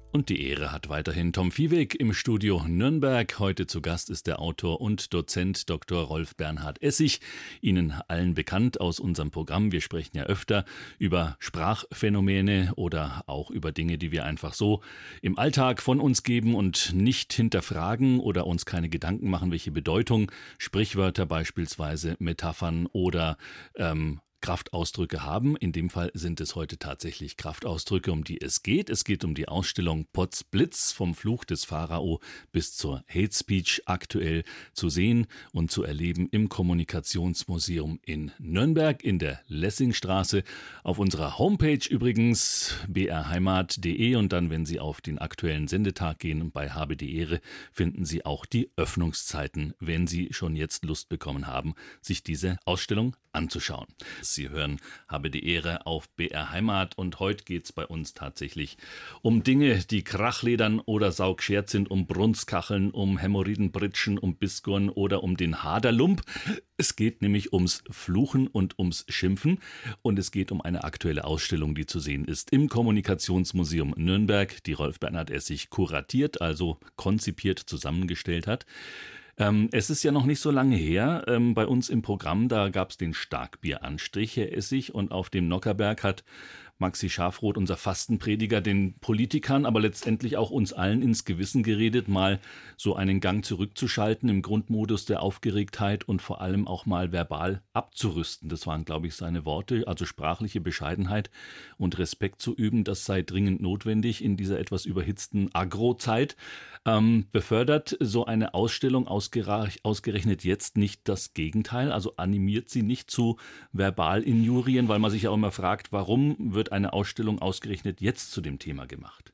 Und die Ehre hat weiterhin Tom Viehweg im Studio Nürnberg. Heute zu Gast ist der Autor und Dozent Doktor Rolf Bernhard Essig. Ihnen allen bekannt aus unserem Programm. Wir sprechen ja öfter über Sprachphänomene oder auch über Dinge, die wir einfach so im Alltag von uns geben und nicht hinterfragen oder uns keine Gedanken machen, welche Bedeutung Sprichwörter beispielsweise, Metaphern oder ähm, Kraftausdrücke haben. In dem Fall sind es heute tatsächlich Kraftausdrücke, um die es geht. Es geht um die Ausstellung Potzblitz vom Fluch des Pharao bis zur Hate Speech, aktuell zu sehen und zu erleben im Kommunikationsmuseum in Nürnberg in der Lessingstraße. Auf unserer Homepage übrigens b r heimat punkt d e und dann, wenn Sie auf den aktuellen Sendetag gehen bei Habe die Ehre, finden Sie auch die Öffnungszeiten, wenn Sie schon jetzt Lust bekommen haben, sich diese Ausstellung anzuschauen. Sie hören Habe die Ehre auf B R Heimat und heute geht es bei uns tatsächlich um Dinge, die krachledern oder saugschert sind, um Brunskacheln, um Hämorrhoidenbritschen, um Biskuren oder um den Haderlump. Es geht nämlich ums Fluchen und ums Schimpfen und es geht um eine aktuelle Ausstellung, die zu sehen ist im Kommunikationsmuseum Nürnberg, die Rolf Bernhard Essig kuratiert, also konzipiert, zusammengestellt hat. Ähm, es ist ja noch nicht so lange her, ähm, bei uns im Programm, da gab es den Starkbieranstrich, Herr Essig, und auf dem Nockerberg hat Maxi Schafroth, unser Fastenprediger, den Politikern, aber letztendlich auch uns allen ins Gewissen geredet, mal so einen Gang zurückzuschalten im Grundmodus der Aufgeregtheit und vor allem auch mal verbal abzurüsten. Das waren, glaube ich, seine Worte, also sprachliche Bescheidenheit und Respekt zu üben, das sei dringend notwendig in dieser etwas überhitzten Agro-Zeit. Ähm, befördert so eine Ausstellung ausgerechnet jetzt nicht das Gegenteil? Also animiert sie nicht zu Verbalinjurien, weil man sich ja auch immer fragt, warum wird eine Ausstellung ausgerechnet jetzt zu dem Thema gemacht?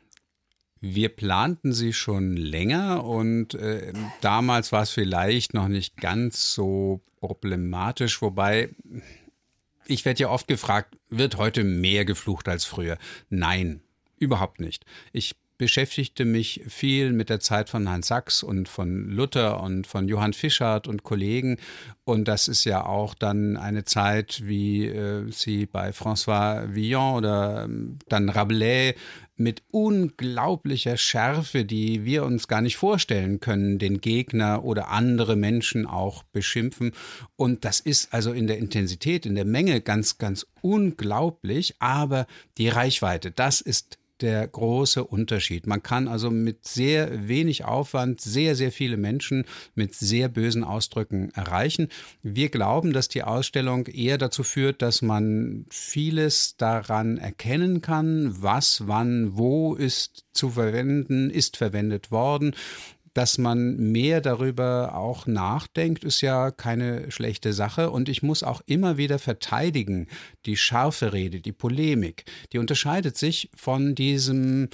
Wir planten sie schon länger und äh, damals war es vielleicht noch nicht ganz so problematisch, wobei ich werde ja oft gefragt, wird heute mehr geflucht als früher? Nein, überhaupt nicht. Ich beschäftigte mich viel mit der Zeit von Hans Sachs und von Luther und von Johann Fischart und Kollegen. Und das ist ja auch dann eine Zeit, wie äh, sie bei François Villon oder ähm, dann Rabelais mit unglaublicher Schärfe, die wir uns gar nicht vorstellen können, den Gegner oder andere Menschen auch beschimpfen. Und das ist also in der Intensität, in der Menge ganz, ganz unglaublich. Aber die Reichweite, das ist der große Unterschied. Man kann also mit sehr wenig Aufwand sehr, sehr viele Menschen mit sehr bösen Ausdrücken erreichen. Wir glauben, dass die Ausstellung eher dazu führt, dass man vieles daran erkennen kann, was, wann, wo ist zu verwenden, ist verwendet worden. Dass man mehr darüber auch nachdenkt, ist ja keine schlechte Sache. Und ich muss auch immer wieder verteidigen, die scharfe Rede, die Polemik, die unterscheidet sich von diesem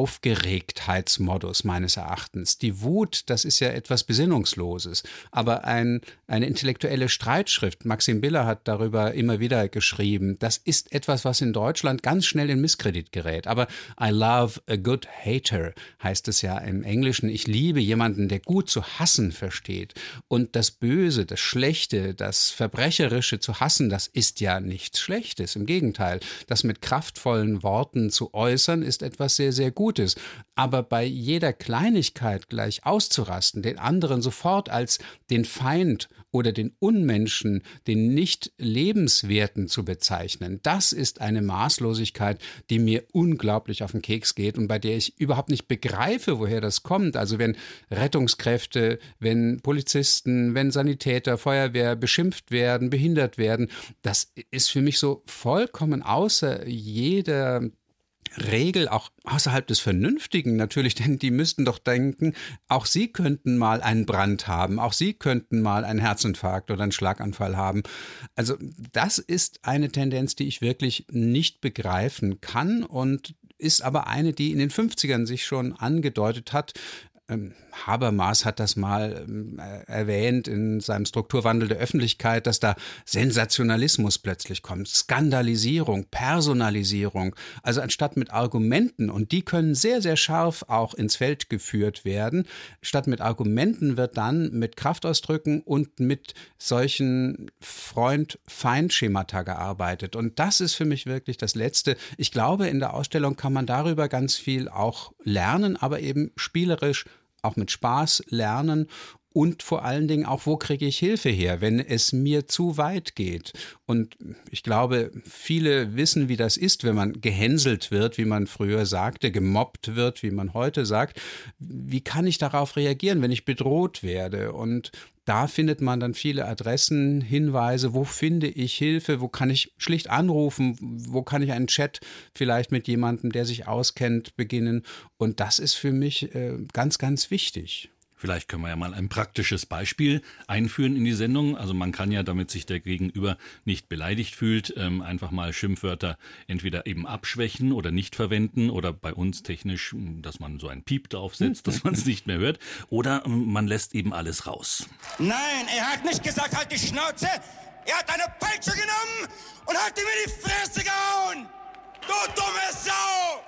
Aufgeregtheitsmodus meines Erachtens. Die Wut, das ist ja etwas Besinnungsloses. Aber ein, eine intellektuelle Streitschrift, Maxim Biller hat darüber immer wieder geschrieben, das ist etwas, was in Deutschland ganz schnell in Misskredit gerät. Aber I love a good hater, heißt es ja im Englischen. Ich liebe jemanden, der gut zu hassen versteht. Und das Böse, das Schlechte, das Verbrecherische zu hassen, das ist ja nichts Schlechtes. Im Gegenteil, das mit kraftvollen Worten zu äußern, ist etwas sehr, sehr Gutes. Aber bei jeder Kleinigkeit gleich auszurasten, den anderen sofort als den Feind oder den Unmenschen, den nicht Lebenswerten zu bezeichnen, das ist eine Maßlosigkeit, die mir unglaublich auf den Keks geht und bei der ich überhaupt nicht begreife, woher das kommt. Also wenn Rettungskräfte, wenn Polizisten, wenn Sanitäter, Feuerwehr beschimpft werden, behindert werden, das ist für mich so vollkommen außer jeder Regel, auch außerhalb des Vernünftigen natürlich, denn die müssten doch denken, auch sie könnten mal einen Brand haben, auch sie könnten mal einen Herzinfarkt oder einen Schlaganfall haben. Also das ist eine Tendenz, die ich wirklich nicht begreifen kann und ist aber eine, die in den fünfzigern sich schon angedeutet hat. Habermas hat das mal erwähnt in seinem Strukturwandel der Öffentlichkeit, dass da Sensationalismus plötzlich kommt, Skandalisierung, Personalisierung. Also anstatt mit Argumenten, und die können sehr, sehr scharf auch ins Feld geführt werden, statt mit Argumenten wird dann mit Kraftausdrücken und mit solchen Freund-Feind-Schemata gearbeitet. Und das ist für mich wirklich das Letzte. Ich glaube, in der Ausstellung kann man darüber ganz viel auch lernen, aber eben spielerisch auch mit Spaß lernen und vor allen Dingen auch, wo kriege ich Hilfe her, wenn es mir zu weit geht. Und ich glaube, viele wissen, wie das ist, wenn man gehänselt wird, wie man früher sagte, gemobbt wird, wie man heute sagt. Wie kann ich darauf reagieren, wenn ich bedroht werde? Und da findet man dann viele Adressen, Hinweise, wo finde ich Hilfe, wo kann ich schlicht anrufen, wo kann ich einen Chat vielleicht mit jemandem, der sich auskennt, beginnen. Und das ist für mich äh, ganz, ganz wichtig. Vielleicht können wir ja mal ein praktisches Beispiel einführen in die Sendung. Also man kann ja, damit sich der Gegenüber nicht beleidigt fühlt, ähm, einfach mal Schimpfwörter entweder eben abschwächen oder nicht verwenden oder bei uns technisch, dass man so ein Piep draufsetzt, dass man es nicht mehr hört. Oder ähm, man lässt eben alles raus. Nein, er hat nicht gesagt, halt die Schnauze. Er hat eine Peitsche genommen und hat ihm in die Fresse gehauen. Du dumme Sau!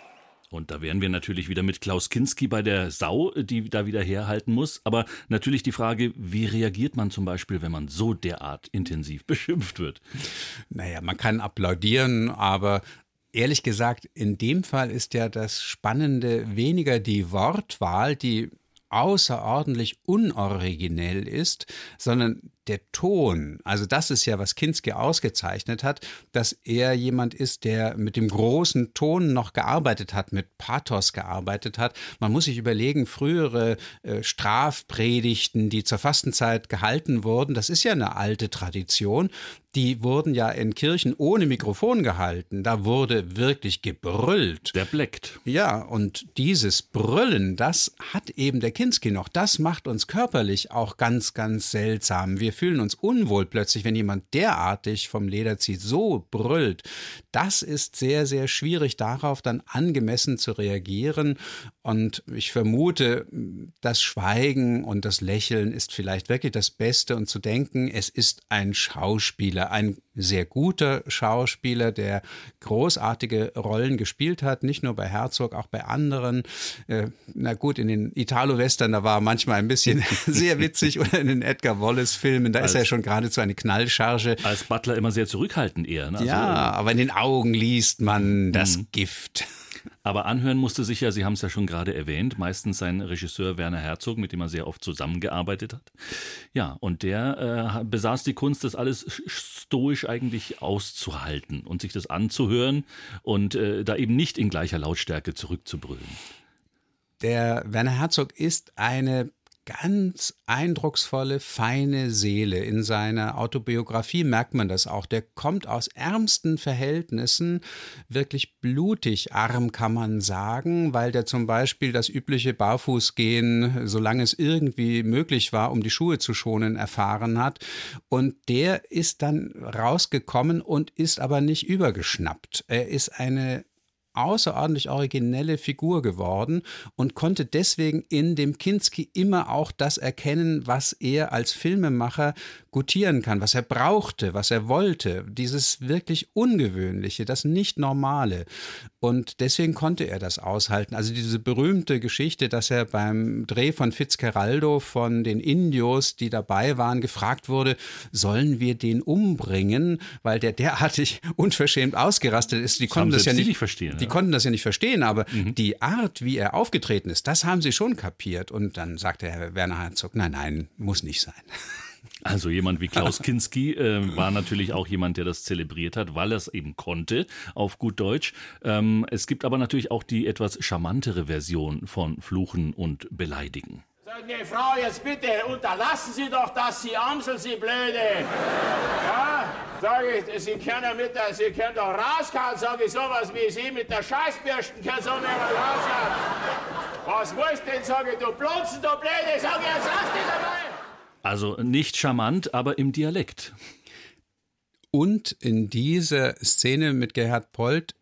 Und da wären wir natürlich wieder mit Klaus Kinski bei der Sau, die da wieder herhalten muss. Aber natürlich die Frage, wie reagiert man zum Beispiel, wenn man so derart intensiv beschimpft wird? Naja, man kann applaudieren, aber ehrlich gesagt, in dem Fall ist ja das Spannende weniger die Wortwahl, die außerordentlich unoriginell ist, sondern der Ton. Also das ist ja, was Kinski ausgezeichnet hat, dass er jemand ist, der mit dem großen Ton noch gearbeitet hat, mit Pathos gearbeitet hat. Man muss sich überlegen, frühere äh, Strafpredigten, die zur Fastenzeit gehalten wurden, das ist ja eine alte Tradition, die wurden ja in Kirchen ohne Mikrofon gehalten. Da wurde wirklich gebrüllt. Der bleckt. Ja, und dieses Brüllen, das hat eben der Kinski noch. Das macht uns körperlich auch ganz, ganz seltsam. Wir fühlen uns unwohl plötzlich, wenn jemand derartig vom Leder zieht, so brüllt. Das ist sehr, sehr schwierig, darauf dann angemessen zu reagieren. Und ich vermute, das Schweigen und das Lächeln ist vielleicht wirklich das Beste und zu denken, es ist ein Schauspieler, ein sehr guter Schauspieler, der großartige Rollen gespielt hat, nicht nur bei Herzog, auch bei anderen. Äh, na gut, in den Italo-Western, da war er manchmal ein bisschen sehr witzig, oder in den Edgar Wallace-Filmen, da als, ist er schon geradezu eine Knallcharge. Als Butler immer sehr zurückhaltend eher. Ne? Also, ja, aber in den Augen liest man das mh. Gift. Aber anhören musste sich ja, Sie haben es ja schon gerade erwähnt, meistens sein Regisseur Werner Herzog, mit dem er sehr oft zusammengearbeitet hat. Ja, und der äh, besaß die Kunst, das alles stoisch eigentlich auszuhalten und sich das anzuhören und äh, da eben nicht in gleicher Lautstärke zurückzubrüllen. Der Werner Herzog ist eine ganz eindrucksvolle, feine Seele. In seiner Autobiografie merkt man das auch. Der kommt aus ärmsten Verhältnissen, wirklich blutig arm, kann man sagen, weil der zum Beispiel das übliche Barfußgehen, solange es irgendwie möglich war, um die Schuhe zu schonen, erfahren hat. Und der ist dann rausgekommen und ist aber nicht übergeschnappt. Er ist eine außerordentlich originelle Figur geworden und konnte deswegen in dem Kinski immer auch das erkennen, was er als Filmemacher gutieren kann, was er brauchte, was er wollte, dieses wirklich Ungewöhnliche, das Nicht-Normale. Und deswegen konnte er das aushalten. Also diese berühmte Geschichte, dass er beim Dreh von Fitzcarraldo von den Indios, die dabei waren, gefragt wurde, sollen wir den umbringen, weil der derartig unverschämt ausgerastet ist. Die das konnten das ja nicht, nicht verstehen. Die konnten das ja nicht verstehen, aber mhm. die Art, wie er aufgetreten ist, das haben sie schon kapiert. Und dann sagte Herr Werner Herzog, nein, nein, muss nicht sein. Also jemand wie Klaus Kinski äh, war natürlich auch jemand, der das zelebriert hat, weil er es eben konnte, auf gut Deutsch. Ähm, es gibt aber natürlich auch die etwas charmantere Version von Fluchen und Beleidigen. Sag mir, Frau, jetzt bitte unterlassen Sie doch das, Sie Amsel, Sie Blöde. Ja, sag ich, Sie können, mit der, Sie können doch rauskommen, sag ich, sowas wie Sie mit der Scheißbürsten können so nicht mal rauskommen. Was willst du denn, sag ich, du Blunzen, du Blöde, sag ich, jetzt lass dich dabei. Also nicht charmant, aber im Dialekt. Und in dieser Szene mit Gerhard Polt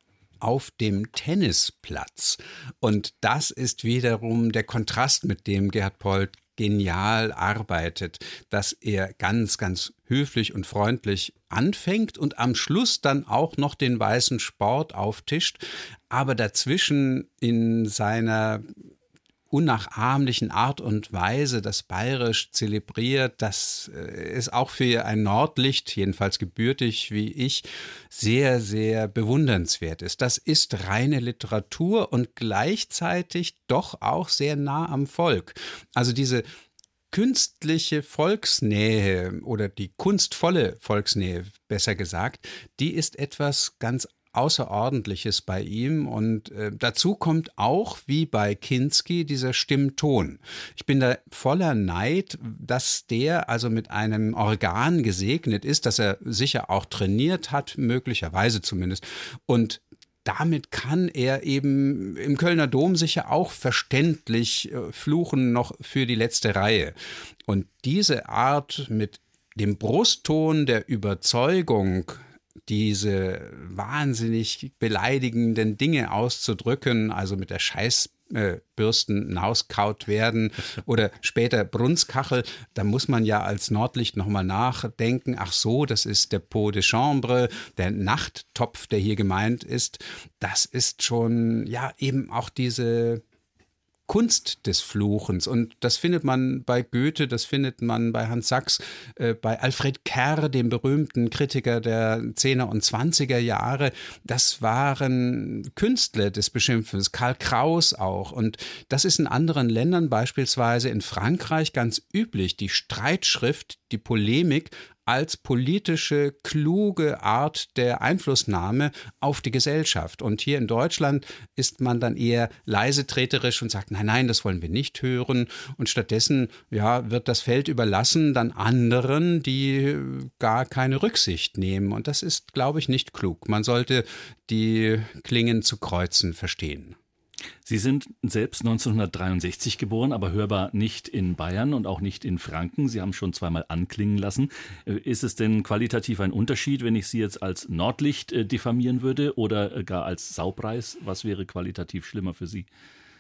auf dem Tennisplatz. Und das ist wiederum der Kontrast, mit dem Gerhard Polt genial arbeitet, dass er ganz, ganz höflich und freundlich anfängt und am Schluss dann auch noch den weißen Sport auftischt, aber dazwischen in seiner unnachahmlichen Art und Weise das Bayerisch zelebriert, das ist auch für ein Nordlicht, jedenfalls gebürtig wie ich, sehr, sehr bewundernswert ist. Das ist reine Literatur und gleichzeitig doch auch sehr nah am Volk. Also diese künstliche Volksnähe oder die kunstvolle Volksnähe, besser gesagt, die ist etwas ganz Außerordentliches bei ihm und äh, dazu kommt auch, wie bei Kinski, dieser Stimmton. Ich bin da voller Neid, dass der also mit einem Organ gesegnet ist, das er sicher auch trainiert hat, möglicherweise zumindest, und damit kann er eben im Kölner Dom sicher auch verständlich äh, fluchen, noch für die letzte Reihe. Und diese Art mit dem Brustton der Überzeugung, diese wahnsinnig beleidigenden Dinge auszudrücken, also mit der Scheißbürsten hinauskaut werden oder später Brunskachel, da muss man ja als Nordlicht nochmal nachdenken, ach so, das ist der Pot de Chambre, der Nachttopf, der hier gemeint ist. Das ist schon, ja, eben auch diese Kunst des Fluchens. Und das findet man bei Goethe, das findet man bei Hans Sachs, äh, bei Alfred Kerr, dem berühmten Kritiker der zehner und zwanziger Jahre. Das waren Künstler des Beschimpfens, Karl Kraus auch. Und das ist in anderen Ländern, beispielsweise in Frankreich, ganz üblich. Die Streitschrift, die Polemik als politische, kluge Art der Einflussnahme auf die Gesellschaft. Und hier in Deutschland ist man dann eher leisetreterisch und sagt, nein, nein, das wollen wir nicht hören. Und stattdessen, ja, wird das Feld überlassen dann anderen, die gar keine Rücksicht nehmen. Und das ist, glaube ich, nicht klug. Man sollte die Klingen zu kreuzen verstehen. Sie sind selbst neunzehnhundertdreiundsechzig geboren, aber hörbar nicht in Bayern und auch nicht in Franken. Sie haben schon zweimal anklingen lassen. Ist es denn qualitativ ein Unterschied, wenn ich Sie jetzt als Nordlicht äh, diffamieren würde oder gar als Saupreis? Was wäre qualitativ schlimmer für Sie?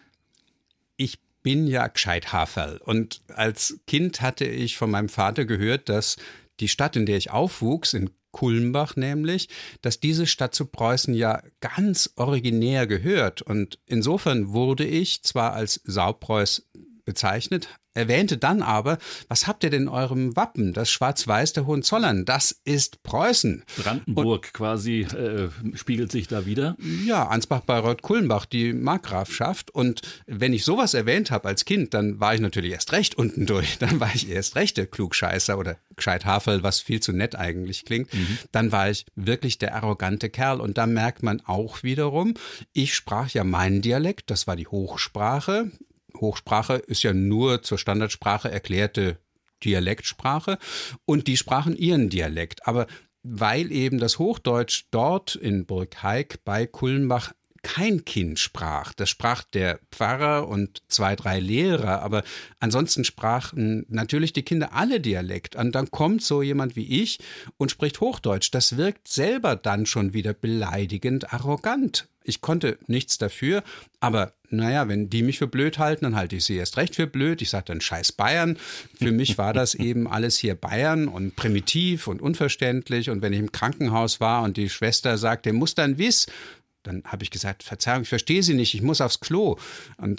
Ich bin ja Gscheidhaferl und als Kind hatte ich von meinem Vater gehört, dass die Stadt, in der ich aufwuchs, in Kulmbach nämlich, dass diese Stadt zu Preußen ja ganz originär gehört. Und insofern wurde ich zwar als Saupreuß bezeichnet, erwähnte dann aber, was habt ihr denn in eurem Wappen? Das Schwarz-Weiß der Hohenzollern, das ist Preußen. Brandenburg und, quasi äh, spiegelt sich da wieder. Ja, Ansbach-Bayreuth-Kulmbach, die Markgrafschaft. Und wenn ich sowas erwähnt habe als Kind, dann war ich natürlich erst recht unten durch. Dann war ich erst recht der Klugscheißer oder Gscheidhaferl, was viel zu nett eigentlich klingt. Mhm. Dann war ich wirklich der arrogante Kerl. Und da merkt man auch wiederum, ich sprach ja meinen Dialekt, das war die Hochsprache. Hochsprache ist ja nur zur Standardsprache erklärte Dialektsprache und die sprachen ihren Dialekt. Aber weil eben das Hochdeutsch dort in Burg Haig bei Kulmbach kein Kind sprach, das sprach der Pfarrer und zwei, drei Lehrer, aber ansonsten sprachen natürlich die Kinder alle Dialekt. Und dann kommt so jemand wie ich und spricht Hochdeutsch. Das wirkt selber dann schon wieder beleidigend arrogant. Ich konnte nichts dafür, aber naja, wenn die mich für blöd halten, dann halte ich sie erst recht für blöd. Ich sage dann scheiß Bayern. Für mich war das eben alles hier Bayern und primitiv und unverständlich. Und wenn ich im Krankenhaus war und die Schwester sagt, der muss dann wiss, dann habe ich gesagt, Verzeihung, ich verstehe Sie nicht, ich muss aufs Klo. Und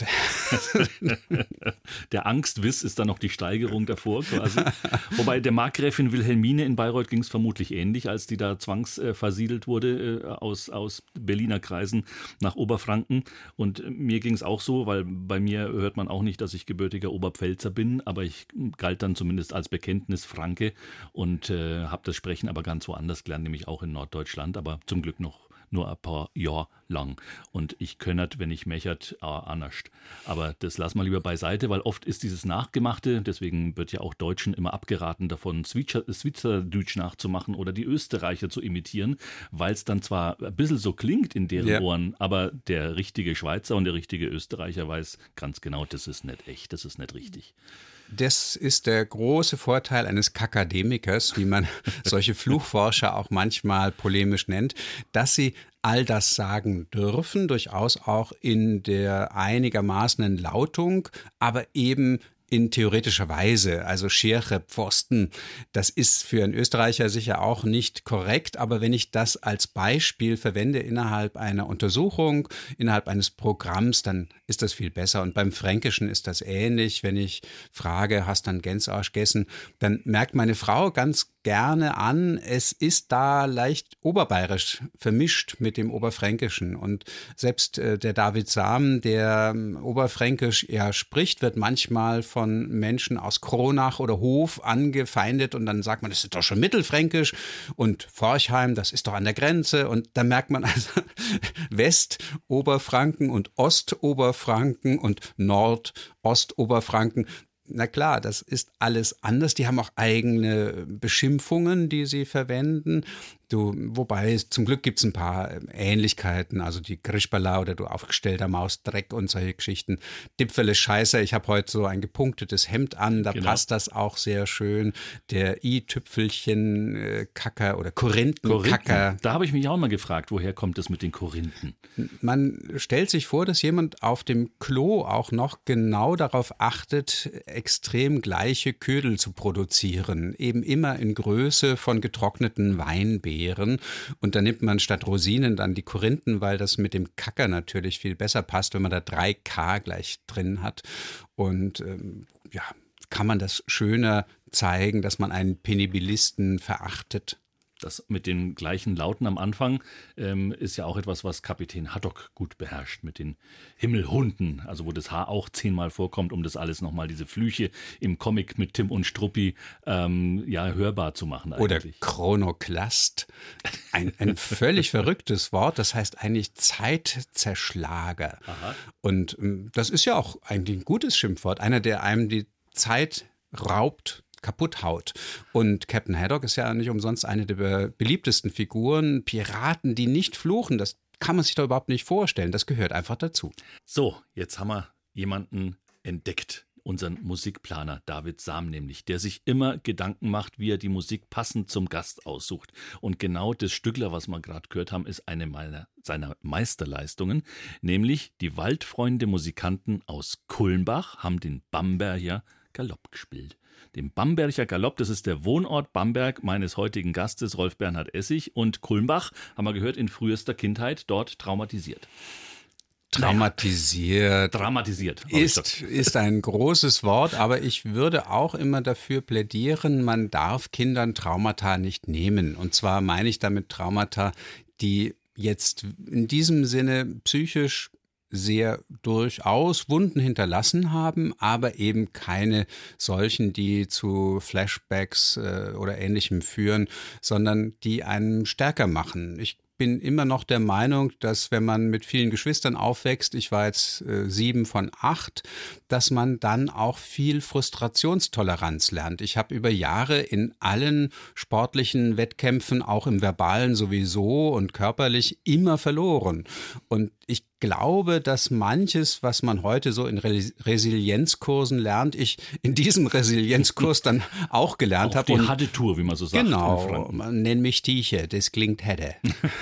der Angstwiss ist dann noch die Steigerung davor quasi. Wobei der Markgräfin Wilhelmine in Bayreuth ging es vermutlich ähnlich, als die da zwangsversiedelt wurde äh, aus, aus Berliner Kreisen nach Oberfranken. Und mir ging es auch so, weil bei mir hört man auch nicht, dass ich gebürtiger Oberpfälzer bin, aber ich galt dann zumindest als Bekenntnisfranke und äh, habe das Sprechen aber ganz woanders gelernt, nämlich auch in Norddeutschland, aber zum Glück noch nur ein paar Jahre lang. Und ich könnert, wenn ich mechert, auch anders. Aber das lassen wir lieber beiseite, weil oft ist dieses Nachgemachte, deswegen wird ja auch Deutschen immer abgeraten davon, Schweizerdeutsch nachzumachen oder die Österreicher zu imitieren, weil es dann zwar ein bisschen so klingt in deren ja. Ohren, aber der richtige Schweizer und der richtige Österreicher weiß ganz genau, das ist nicht echt, das ist nicht richtig. Das ist der große Vorteil eines Kakademikers, wie man solche Fluchforscher auch manchmal polemisch nennt, dass sie all das sagen dürfen, durchaus auch in der einigermaßen Lautung, aber eben in theoretischer Weise, also Schirche, Pfosten, das ist für einen Österreicher sicher auch nicht korrekt, aber wenn ich das als Beispiel verwende innerhalb einer Untersuchung, innerhalb eines Programms, dann ist das viel besser. Und beim Fränkischen ist das ähnlich. Wenn ich frage, hast du einen Gänsearsch gegessen, dann merkt meine Frau ganz gerne an, es ist da leicht oberbayerisch vermischt mit dem Oberfränkischen. Und selbst äh, der David Sam, der ähm, Oberfränkisch ja spricht, wird manchmal von Menschen aus Kronach oder Hof angefeindet und dann sagt man, das ist doch schon Mittelfränkisch und Forchheim, das ist doch an der Grenze. Und da merkt man also West-Oberfranken und Ost-Oberfranken und Nord-Ost-Oberfranken. Na klar, das ist alles anders. Die haben auch eigene Beschimpfungen, die sie verwenden. Du, wobei, zum Glück gibt es ein paar Ähnlichkeiten, also die Grischbala oder du aufgestellter Mausdreck und solche Geschichten. Dipfele Scheißer, ich habe heute so ein gepunktetes Hemd an, da genau. passt das auch sehr schön. Der I-Tüpfelchen äh, Kacker oder Korinthenkacker. Da habe ich mich auch mal gefragt, woher kommt das mit den Korinthen? Man stellt sich vor, dass jemand auf dem Klo auch noch genau darauf achtet, extrem gleiche Ködel zu produzieren, eben immer in Größe von getrockneten Weinbeeren. Und da nimmt man statt Rosinen dann die Korinthen, weil das mit dem Kacker natürlich viel besser passt, wenn man da drei K gleich drin hat. Und ähm, ja, kann man das schöner zeigen, dass man einen Penibilisten verachtet. Das mit den gleichen Lauten am Anfang ähm, ist ja auch etwas, was Kapitän Haddock gut beherrscht, mit den Himmelhunden, also wo das H auch zehnmal vorkommt, um das alles nochmal, diese Flüche im Comic mit Tim und Struppi, ähm, ja, hörbar zu machen eigentlich. Oder Chronoklast, ein, ein völlig verrücktes Wort, das heißt eigentlich Zeitzerschlager. Aha. Und ähm, das ist ja auch eigentlich ein gutes Schimpfwort, einer, der einem die Zeit raubt, kaputt haut. Und Captain Haddock ist ja nicht umsonst eine der beliebtesten Figuren. Piraten, die nicht fluchen, das kann man sich doch überhaupt nicht vorstellen. Das gehört einfach dazu. So, jetzt haben wir jemanden entdeckt. Unseren Musikplaner David Sam nämlich, der sich immer Gedanken macht, wie er die Musik passend zum Gast aussucht. Und genau das Stückler, was wir gerade gehört haben, ist eine meiner, seiner Meisterleistungen, nämlich die Waldfreunde Musikanten aus Kulmbach haben den Bamberger Galopp gespielt. Den Bamberger Galopp, das ist der Wohnort Bamberg meines heutigen Gastes Rolf Bernhard Essig, und Kulmbach, haben wir gehört, in frühester Kindheit dort traumatisiert. Traumatisiert. Naja, dramatisiert. Ist, ist ein großes Wort, aber ich würde auch immer dafür plädieren, man darf Kindern Traumata nicht nehmen. Und zwar meine ich damit Traumata, die jetzt in diesem Sinne psychisch sehr durchaus Wunden hinterlassen haben, aber eben keine solchen, die zu Flashbacks äh, oder Ähnlichem führen, sondern die einen stärker machen. Ich bin immer noch der Meinung, dass wenn man mit vielen Geschwistern aufwächst, ich war jetzt äh, sieben von acht, dass man dann auch viel Frustrationstoleranz lernt. Ich habe über Jahre in allen sportlichen Wettkämpfen, auch im Verbalen sowieso und körperlich, immer verloren. Und ich glaube, dass manches, was man heute so in Resilienzkursen lernt, ich in diesem Resilienzkurs dann auch gelernt habe. Die Hadde-Tour, wie man so sagt. Genau, man nennt mich Tieche, das klingt Hedde.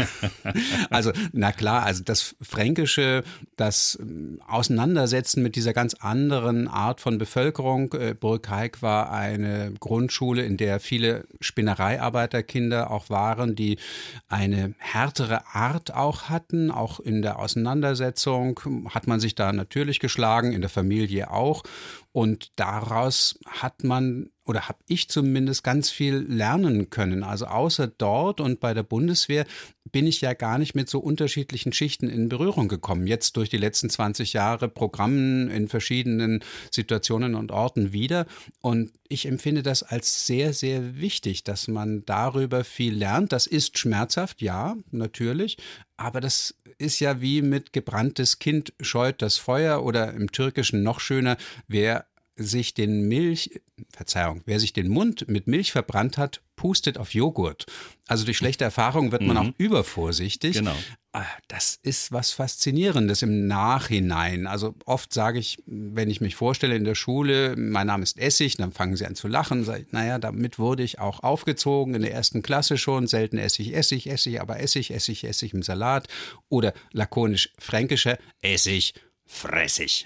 Also, na klar, also das Fränkische, das Auseinandersetzen mit dieser ganz anderen Art von Bevölkerung. Burghaik war eine Grundschule, in der viele Spinnereiarbeiterkinder auch waren, die eine härtere Art auch hatten, auch in der Auseinandersetzung hat man sich da natürlich geschlagen, in der Familie auch. Und daraus hat man, oder habe ich zumindest, ganz viel lernen können. Also außer dort und bei der Bundeswehr bin ich ja gar nicht mit so unterschiedlichen Schichten in Berührung gekommen. Jetzt durch die letzten zwanzig Jahre Programmen in verschiedenen Situationen und Orten wieder. Und ich empfinde das als sehr, sehr wichtig, dass man darüber viel lernt. Das ist schmerzhaft, ja, natürlich. Aber das ist ja wie mit gebranntes Kind scheut das Feuer oder im Türkischen noch schöner, wer sich den Milch, Verzeihung, wer sich den Mund mit Milch verbrannt hat, pustet auf Joghurt. Also durch schlechte Erfahrungen wird man mhm. auch übervorsichtig. Genau. Das ist was Faszinierendes im Nachhinein. Also oft sage ich, wenn ich mich vorstelle in der Schule, mein Name ist Essig, dann fangen sie an zu lachen. Sage ich, naja, damit wurde ich auch aufgezogen, in der ersten Klasse schon. Selten esse ich Essig, Essig, aber Essig, Essig, Essig im Salat. Oder lakonisch fränkischer Essig. Fressig.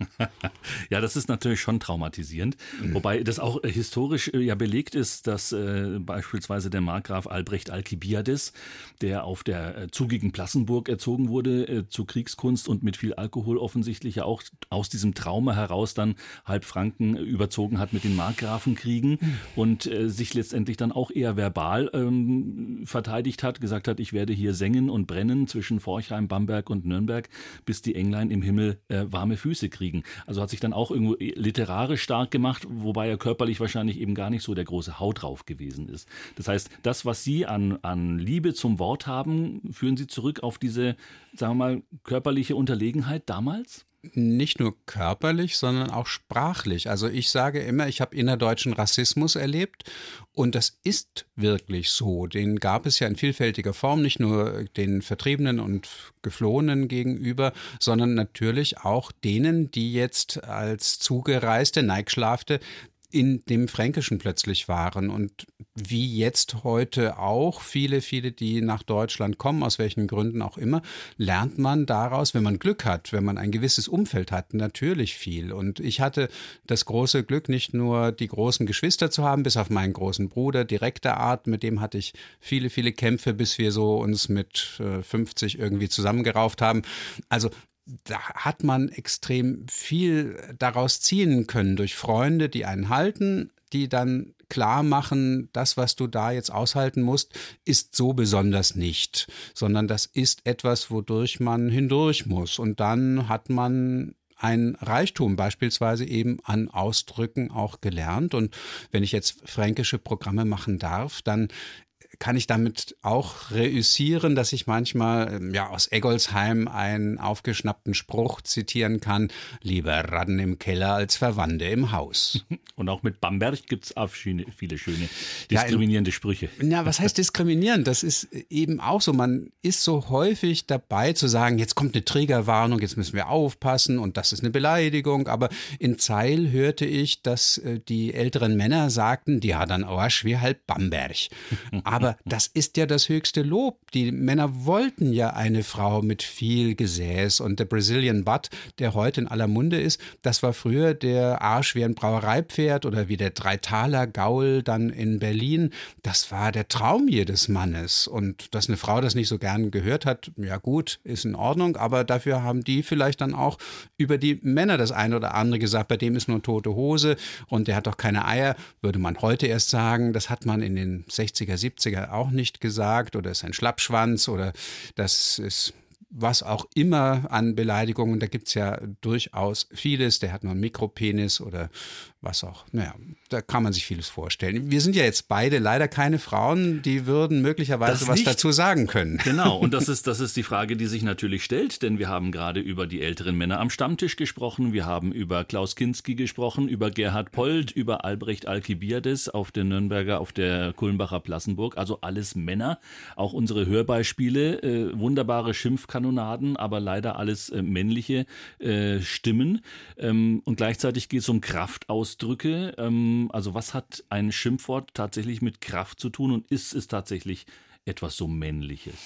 Ja, das ist natürlich schon traumatisierend. Mhm. Wobei das auch äh, historisch äh, ja belegt ist, dass äh, beispielsweise der Markgraf Albrecht Alkibiades, der auf der äh, zugigen Plassenburg erzogen wurde, äh, zu Kriegskunst und mit viel Alkohol offensichtlich ja auch aus diesem Trauma heraus dann halb Franken überzogen hat mit den Markgrafenkriegen mhm. und äh, sich letztendlich dann auch eher verbal ähm, verteidigt hat, gesagt hat, ich werde hier sengen und brennen zwischen Forchheim, Bamberg und Nürnberg, bis die Englein im Himmel Äh, warme Füße kriegen. Also hat sich dann auch irgendwo literarisch stark gemacht, wobei er körperlich wahrscheinlich eben gar nicht so der große Haut drauf gewesen ist. Das heißt, das, was Sie an, an Liebe zum Wort haben, führen Sie zurück auf diese, sagen wir mal, körperliche Unterlegenheit damals? Nicht nur körperlich, sondern auch sprachlich. Also ich sage immer, ich habe innerdeutschen Rassismus erlebt und das ist wirklich so. Den gab es ja in vielfältiger Form, nicht nur den Vertriebenen und Geflohenen gegenüber, sondern natürlich auch denen, die jetzt als Zugereiste, Neigschlafte in dem Fränkischen plötzlich waren und wie jetzt heute auch viele, viele, die nach Deutschland kommen, aus welchen Gründen auch immer, lernt man daraus, wenn man Glück hat, wenn man ein gewisses Umfeld hat, natürlich viel. Und ich hatte das große Glück, nicht nur die großen Geschwister zu haben, bis auf meinen großen Bruder direkter Art, mit dem hatte ich viele, viele Kämpfe, bis wir so uns mit fünfzig irgendwie zusammengerauft haben. Also da hat man extrem viel daraus ziehen können durch Freunde, die einen halten, die dann klar machen, das, was du da jetzt aushalten musst, ist so besonders nicht, sondern das ist etwas, wodurch man hindurch muss. Und dann hat man ein Reichtum beispielsweise eben an Ausdrücken auch gelernt. Und wenn ich jetzt fränkische Programme machen darf, dann kann ich damit auch reüssieren, dass ich manchmal ja, aus Eggolsheim einen aufgeschnappten Spruch zitieren kann, lieber Ratten im Keller als Verwandte im Haus. Und auch mit Bamberg gibt es auch viele, viele schöne diskriminierende ja, in, Sprüche. Ja, was heißt diskriminierend? Das ist eben auch so, man ist so häufig dabei zu sagen, jetzt kommt eine Triggerwarnung, jetzt müssen wir aufpassen und das ist eine Beleidigung, aber in Zeil hörte ich, dass die älteren Männer sagten, die hat dann Arsch wie halb Bamberg. Aber Aber das ist ja das höchste Lob. Die Männer wollten ja eine Frau mit viel Gesäß. Und der Brazilian Butt, der heute in aller Munde ist, das war früher der Arsch wie ein Brauereipferd oder wie der Dreitaler-Gaul dann in Berlin. Das war der Traum jedes Mannes. Und dass eine Frau das nicht so gern gehört hat, ja gut, ist in Ordnung. Aber dafür haben die vielleicht dann auch über die Männer das eine oder andere gesagt, bei dem ist nur tote Hose und der hat doch keine Eier, würde man heute erst sagen. Das hat man in den sechziger, siebziger auch nicht gesagt oder ist ein Schlappschwanz oder das ist was auch immer an Beleidigungen. Da gibt es ja durchaus vieles. Der hat noch einen Mikropenis oder was auch. Naja, da kann man sich vieles vorstellen. Wir sind ja jetzt beide leider keine Frauen, die würden möglicherweise das was nicht. dazu sagen können. Genau, und das ist, das ist die Frage, die sich natürlich stellt, denn wir haben gerade über die älteren Männer am Stammtisch gesprochen, wir haben über Klaus Kinski gesprochen, über Gerhard Polt, über Albrecht Alkibiades auf der Nürnberger, auf der Kulmbacher Plassenburg, also alles Männer. Auch unsere Hörbeispiele, äh, wunderbare Schimpfkanonaden, aber leider alles äh, männliche äh, Stimmen. Ähm, und gleichzeitig geht es um Kraftausdrücke. Ähm, also was hat ein Schimpfwort tatsächlich mit Kraft zu tun und ist es tatsächlich etwas so Männliches?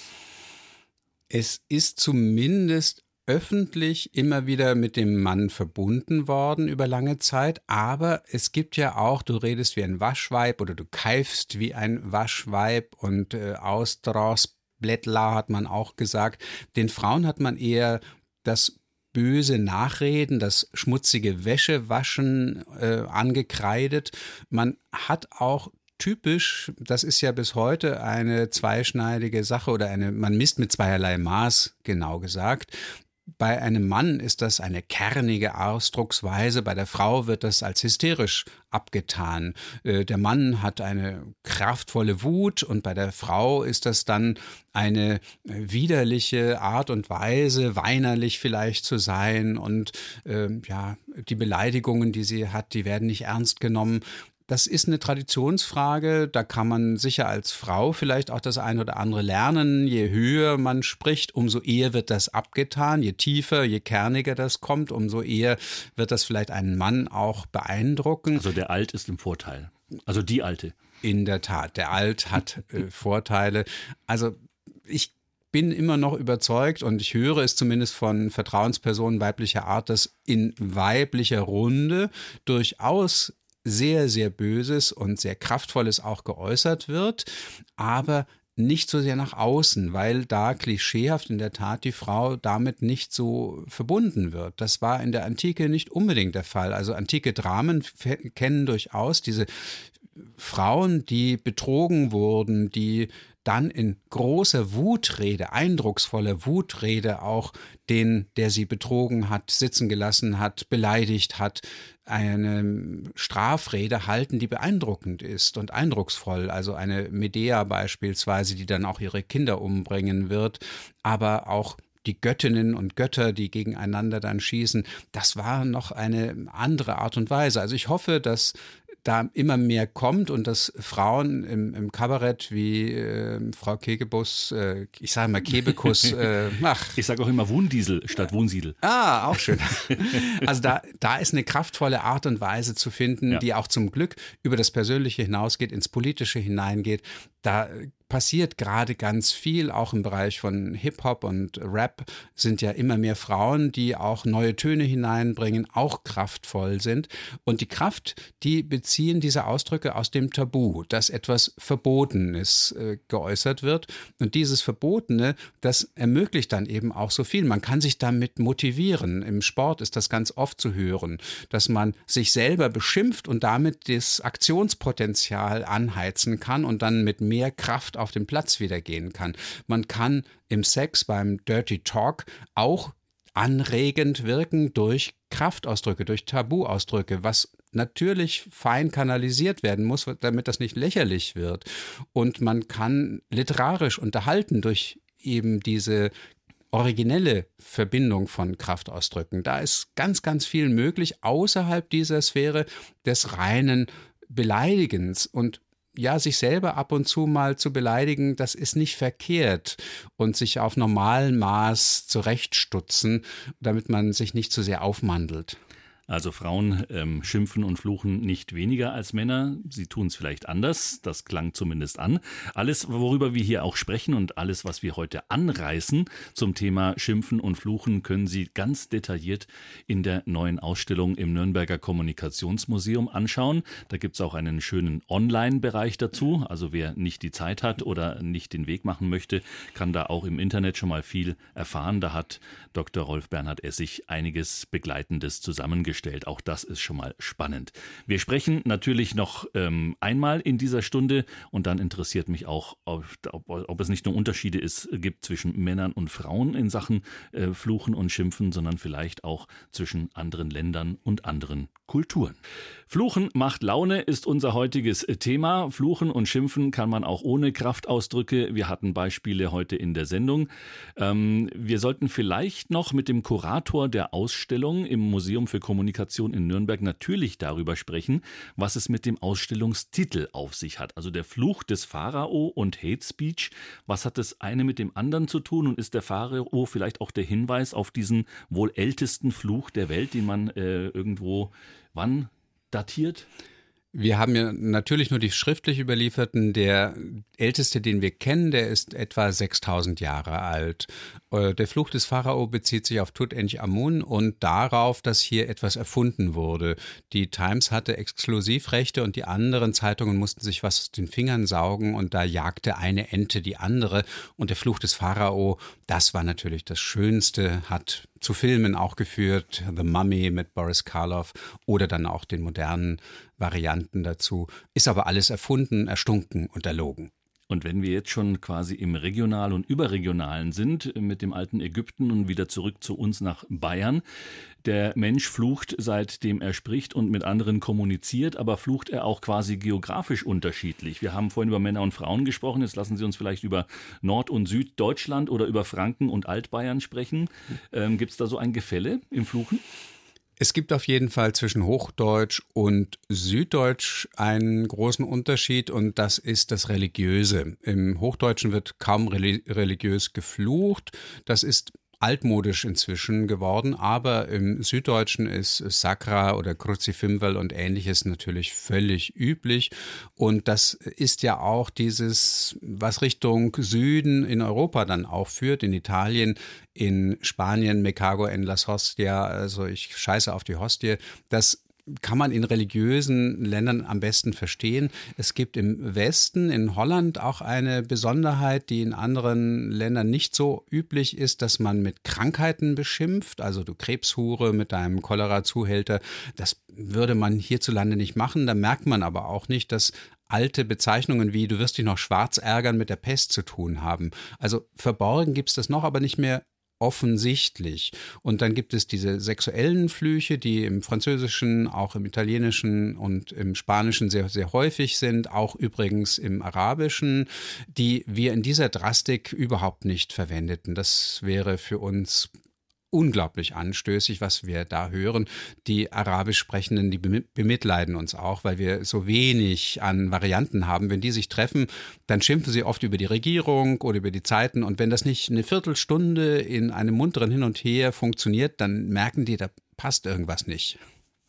Es ist zumindest öffentlich immer wieder mit dem Mann verbunden worden über lange Zeit, aber es gibt ja auch, du redest wie ein Waschweib oder du keifst wie ein Waschweib und äh, Austros, Blättler hat man auch gesagt. Den Frauen hat man eher das böse Nachreden, das schmutzige Wäschewaschen äh, angekreidet. Man hat auch typisch, das ist ja bis heute eine zweischneidige Sache oder eine, man misst mit zweierlei Maß, genau gesagt. Bei einem Mann ist das eine kernige Ausdrucksweise, bei der Frau wird das als hysterisch abgetan. Der Mann hat eine kraftvolle Wut und bei der Frau ist das dann eine widerliche Art und Weise, weinerlich vielleicht zu sein und äh, ja, die Beleidigungen, die sie hat, die werden nicht ernst genommen. Das ist eine Traditionsfrage, da kann man sicher als Frau vielleicht auch das eine oder andere lernen. Je höher man spricht, umso eher wird das abgetan. Je tiefer, je kerniger das kommt, umso eher wird das vielleicht einen Mann auch beeindrucken. Also der Alt ist im Vorteil, also die Alte. In der Tat, der Alt hat äh, Vorteile. Also ich bin immer noch überzeugt und ich höre es zumindest von Vertrauenspersonen weiblicher Art, dass in weiblicher Runde durchaus sehr, sehr Böses und sehr Kraftvolles auch geäußert wird, aber nicht so sehr nach außen, weil da klischeehaft in der Tat die Frau damit nicht so verbunden wird. Das war in der Antike nicht unbedingt der Fall. Also antike Dramen f- kennen durchaus diese Frauen, die betrogen wurden, die dann in großer Wutrede, eindrucksvoller Wutrede auch den, der sie betrogen hat, sitzen gelassen hat, beleidigt hat, eine Strafrede halten, die beeindruckend ist und eindrucksvoll. Also eine Medea beispielsweise, die dann auch ihre Kinder umbringen wird, aber auch die Göttinnen und Götter, die gegeneinander dann schießen, das war noch eine andere Art und Weise. Also ich hoffe, dass da immer mehr kommt und dass Frauen im, im Kabarett wie äh, Frau Kegebus, äh, ich sage mal Kebekus, äh, ach. Ich sage auch immer Wohndiesel statt Wohnsiedel. Ah, auch schön. Also da, da ist eine kraftvolle Art und Weise zu finden, Ja. die auch zum Glück über das Persönliche hinausgeht, ins Politische hineingeht. Da passiert gerade ganz viel, auch im Bereich von Hip-Hop und Rap sind ja immer mehr Frauen, die auch neue Töne hineinbringen, auch kraftvoll sind. Und die Kraft, die beziehen diese Ausdrücke aus dem Tabu, dass etwas Verbotenes äh, geäußert wird. Und dieses Verbotene, das ermöglicht dann eben auch so viel. Man kann sich damit motivieren. Im Sport ist das ganz oft zu hören, dass man sich selber beschimpft und damit das Aktionspotenzial anheizen kann und dann mit mehr Kraft auf den Platz wieder gehen kann. Man kann im Sex beim Dirty Talk auch anregend wirken durch Kraftausdrücke, durch Tabuausdrücke, was natürlich fein kanalisiert werden muss, damit das nicht lächerlich wird. Und man kann literarisch unterhalten durch eben diese originelle Verbindung von Kraftausdrücken. Da ist ganz, ganz viel möglich außerhalb dieser Sphäre des reinen Beleidigens und ja, sich selber ab und zu mal zu beleidigen, das ist nicht verkehrt und sich auf normalem Maß zurechtstutzen, damit man sich nicht zu sehr aufmandelt. Also Frauen ähm, schimpfen und fluchen nicht weniger als Männer. Sie tun es vielleicht anders. Das klang zumindest an. Alles, worüber wir hier auch sprechen und alles, was wir heute anreißen zum Thema Schimpfen und Fluchen, können Sie ganz detailliert in der neuen Ausstellung im Nürnberger Kommunikationsmuseum anschauen. Da gibt es auch einen schönen Online-Bereich dazu. Also wer nicht die Zeit hat oder nicht den Weg machen möchte, kann da auch im Internet schon mal viel erfahren. Da hat Doktor Rolf Bernhard Essig einiges Begleitendes zusammengestellt. Auch das ist schon mal spannend. Wir sprechen natürlich noch ähm, einmal in dieser Stunde und dann interessiert mich auch, ob, ob, ob es nicht nur Unterschiede ist, gibt zwischen Männern und Frauen in Sachen äh, Fluchen und Schimpfen, sondern vielleicht auch zwischen anderen Ländern und anderen Kulturen. Fluchen macht Laune ist unser heutiges Thema. Fluchen und Schimpfen kann man auch ohne Kraftausdrücke. Wir hatten Beispiele heute in der Sendung. Ähm, wir sollten vielleicht noch mit dem Kurator der Ausstellung im Museum für Kommunikation in Nürnberg natürlich darüber sprechen, was es mit dem Ausstellungstitel auf sich hat. Also der Fluch des Pharao und Hate Speech. Was hat das eine mit dem anderen zu tun? Und ist der Pharao vielleicht auch der Hinweis auf diesen wohl ältesten Fluch der Welt, den man äh, irgendwo wann datiert? Wir haben ja natürlich nur die schriftlich überlieferten. Der älteste, den wir kennen, der ist etwa sechstausend Jahre alt. Der Fluch des Pharao bezieht sich auf Tutanchamun und darauf, dass hier etwas erfunden wurde. Die Times hatte Exklusivrechte und die anderen Zeitungen mussten sich was aus den Fingern saugen und da jagte eine Ente die andere. Und der Fluch des Pharao, das war natürlich das Schönste, hat zu Filmen auch geführt, The Mummy mit Boris Karloff oder dann auch den modernen Varianten dazu. Ist aber alles erfunden, erstunken und erlogen. Und wenn wir jetzt schon quasi im Regional- und Überregionalen sind, mit dem alten Ägypten und wieder zurück zu uns nach Bayern. Der Mensch flucht, seitdem er spricht und mit anderen kommuniziert, aber flucht er auch quasi geografisch unterschiedlich. Wir haben vorhin über Männer und Frauen gesprochen, jetzt lassen Sie uns vielleicht über Nord- und Süddeutschland oder über Franken und Altbayern sprechen. Ähm, gibt es da so ein Gefälle im Fluchen? Es gibt auf jeden Fall zwischen Hochdeutsch und Süddeutsch einen großen Unterschied und das ist das Religiöse. Im Hochdeutschen wird kaum religiös geflucht. Das ist altmodisch inzwischen geworden, aber im Süddeutschen ist Sakra oder Kruzifimperl und Ähnliches natürlich völlig üblich. Und das ist ja auch dieses, was Richtung Süden in Europa dann auch führt, in Italien, in Spanien, Me cago en las hostia, also ich scheiße auf die Hostie, das kann man in religiösen Ländern am besten verstehen. Es gibt im Westen, in Holland, auch eine Besonderheit, die in anderen Ländern nicht so üblich ist, dass man mit Krankheiten beschimpft, also du Krebshure mit deinem Cholera-Zuhälter. Das würde man hierzulande nicht machen. Da merkt man aber auch nicht, dass alte Bezeichnungen wie du wirst dich noch schwarz ärgern mit der Pest zu tun haben. Also verborgen gibt es das noch, aber nicht mehr offensichtlich. Und dann gibt es diese sexuellen Flüche, die im Französischen, auch im Italienischen und im Spanischen sehr, sehr häufig sind, auch übrigens im Arabischen, die wir in dieser Drastik überhaupt nicht verwendeten. Das wäre für uns unglaublich anstößig, was wir da hören. Die arabisch Sprechenden, die bemitleiden uns auch, weil wir so wenig an Varianten haben. Wenn die sich treffen, dann schimpfen sie oft über die Regierung oder über die Zeiten. Und wenn das nicht eine Viertelstunde in einem munteren Hin und Her funktioniert, dann merken die, da passt irgendwas nicht.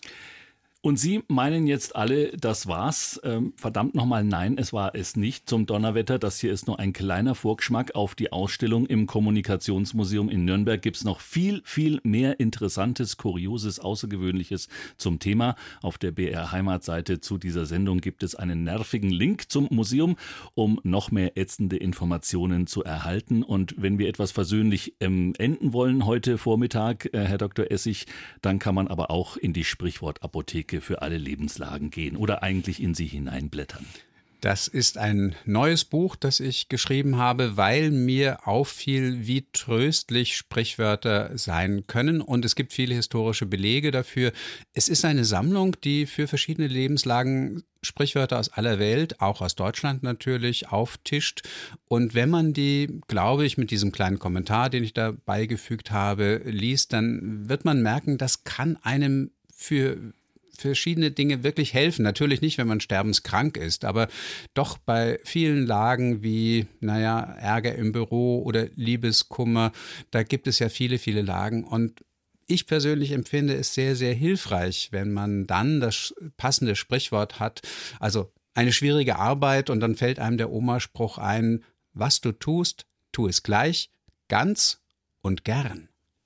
Und Sie meinen jetzt alle, das war's. Ähm, verdammt nochmal, nein, es war es nicht. Zum Donnerwetter, das hier ist nur ein kleiner Vorgeschmack auf die Ausstellung im Kommunikationsmuseum in Nürnberg. Gibt's noch viel, viel mehr Interessantes, Kurioses, Außergewöhnliches zum Thema. Auf der B R Heimatseite zu dieser Sendung gibt es einen nervigen Link zum Museum, um noch mehr ätzende Informationen zu erhalten. Und wenn wir etwas versöhnlich ähm, enden wollen heute Vormittag, äh, Herr Doktor Essig, dann kann man aber auch in die Sprichwortapotheke für alle Lebenslagen gehen oder eigentlich in sie hineinblättern. Das ist ein neues Buch, das ich geschrieben habe, weil mir auffiel, wie tröstlich Sprichwörter sein können. Und es gibt viele historische Belege dafür. Es ist eine Sammlung, die für verschiedene Lebenslagen Sprichwörter aus aller Welt, auch aus Deutschland natürlich, auftischt. Und wenn man die, glaube ich, mit diesem kleinen Kommentar, den ich da beigefügt habe, liest, dann wird man merken, das kann einem für verschiedene Dinge wirklich helfen. Natürlich nicht, wenn man sterbenskrank ist, aber doch bei vielen Lagen wie, naja, Ärger im Büro oder Liebeskummer, da gibt es ja viele, viele Lagen und ich persönlich empfinde es sehr, sehr hilfreich, wenn man dann das passende Sprichwort hat. Also eine schwierige Arbeit und dann fällt einem der Omaspruch ein, was du tust, tu es gleich, ganz und gern.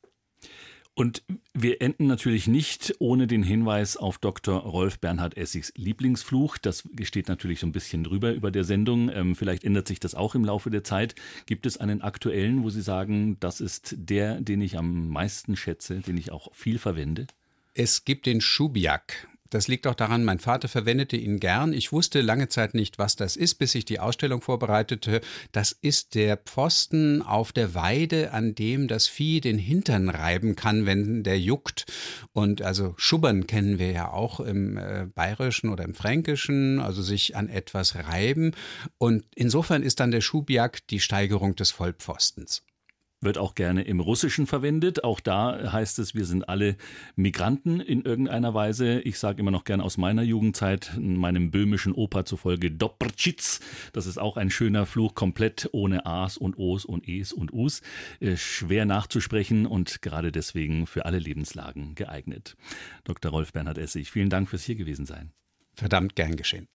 Und wir enden natürlich nicht ohne den Hinweis auf Doktor Rolf Bernhard Essigs Lieblingsfluch. Das steht natürlich so ein bisschen drüber über der Sendung. Ähm, vielleicht ändert sich das auch im Laufe der Zeit. Gibt es einen aktuellen, wo Sie sagen, das ist der, den ich am meisten schätze, den ich auch viel verwende? Es gibt den Schubiak. Das liegt auch daran, mein Vater verwendete ihn gern. Ich wusste lange Zeit nicht, was das ist, bis ich die Ausstellung vorbereitete. Das ist der Pfosten auf der Weide, an dem das Vieh den Hintern reiben kann, wenn der juckt. Und also Schubbern kennen wir ja auch im äh, Bayerischen oder im Fränkischen, also sich an etwas reiben. Und insofern ist dann der Schubiak die Steigerung des Vollpfostens. Wird auch gerne im Russischen verwendet. Auch da heißt es, wir sind alle Migranten in irgendeiner Weise. Ich sage immer noch gern aus meiner Jugendzeit, meinem böhmischen Opa zufolge Dobrczyc. Das ist auch ein schöner Fluch, komplett ohne A's und O's und E's und U's. Schwer nachzusprechen und gerade deswegen für alle Lebenslagen geeignet. Doktor Rolf Bernhard Essig, vielen Dank fürs hier gewesen sein. Verdammt gern geschehen.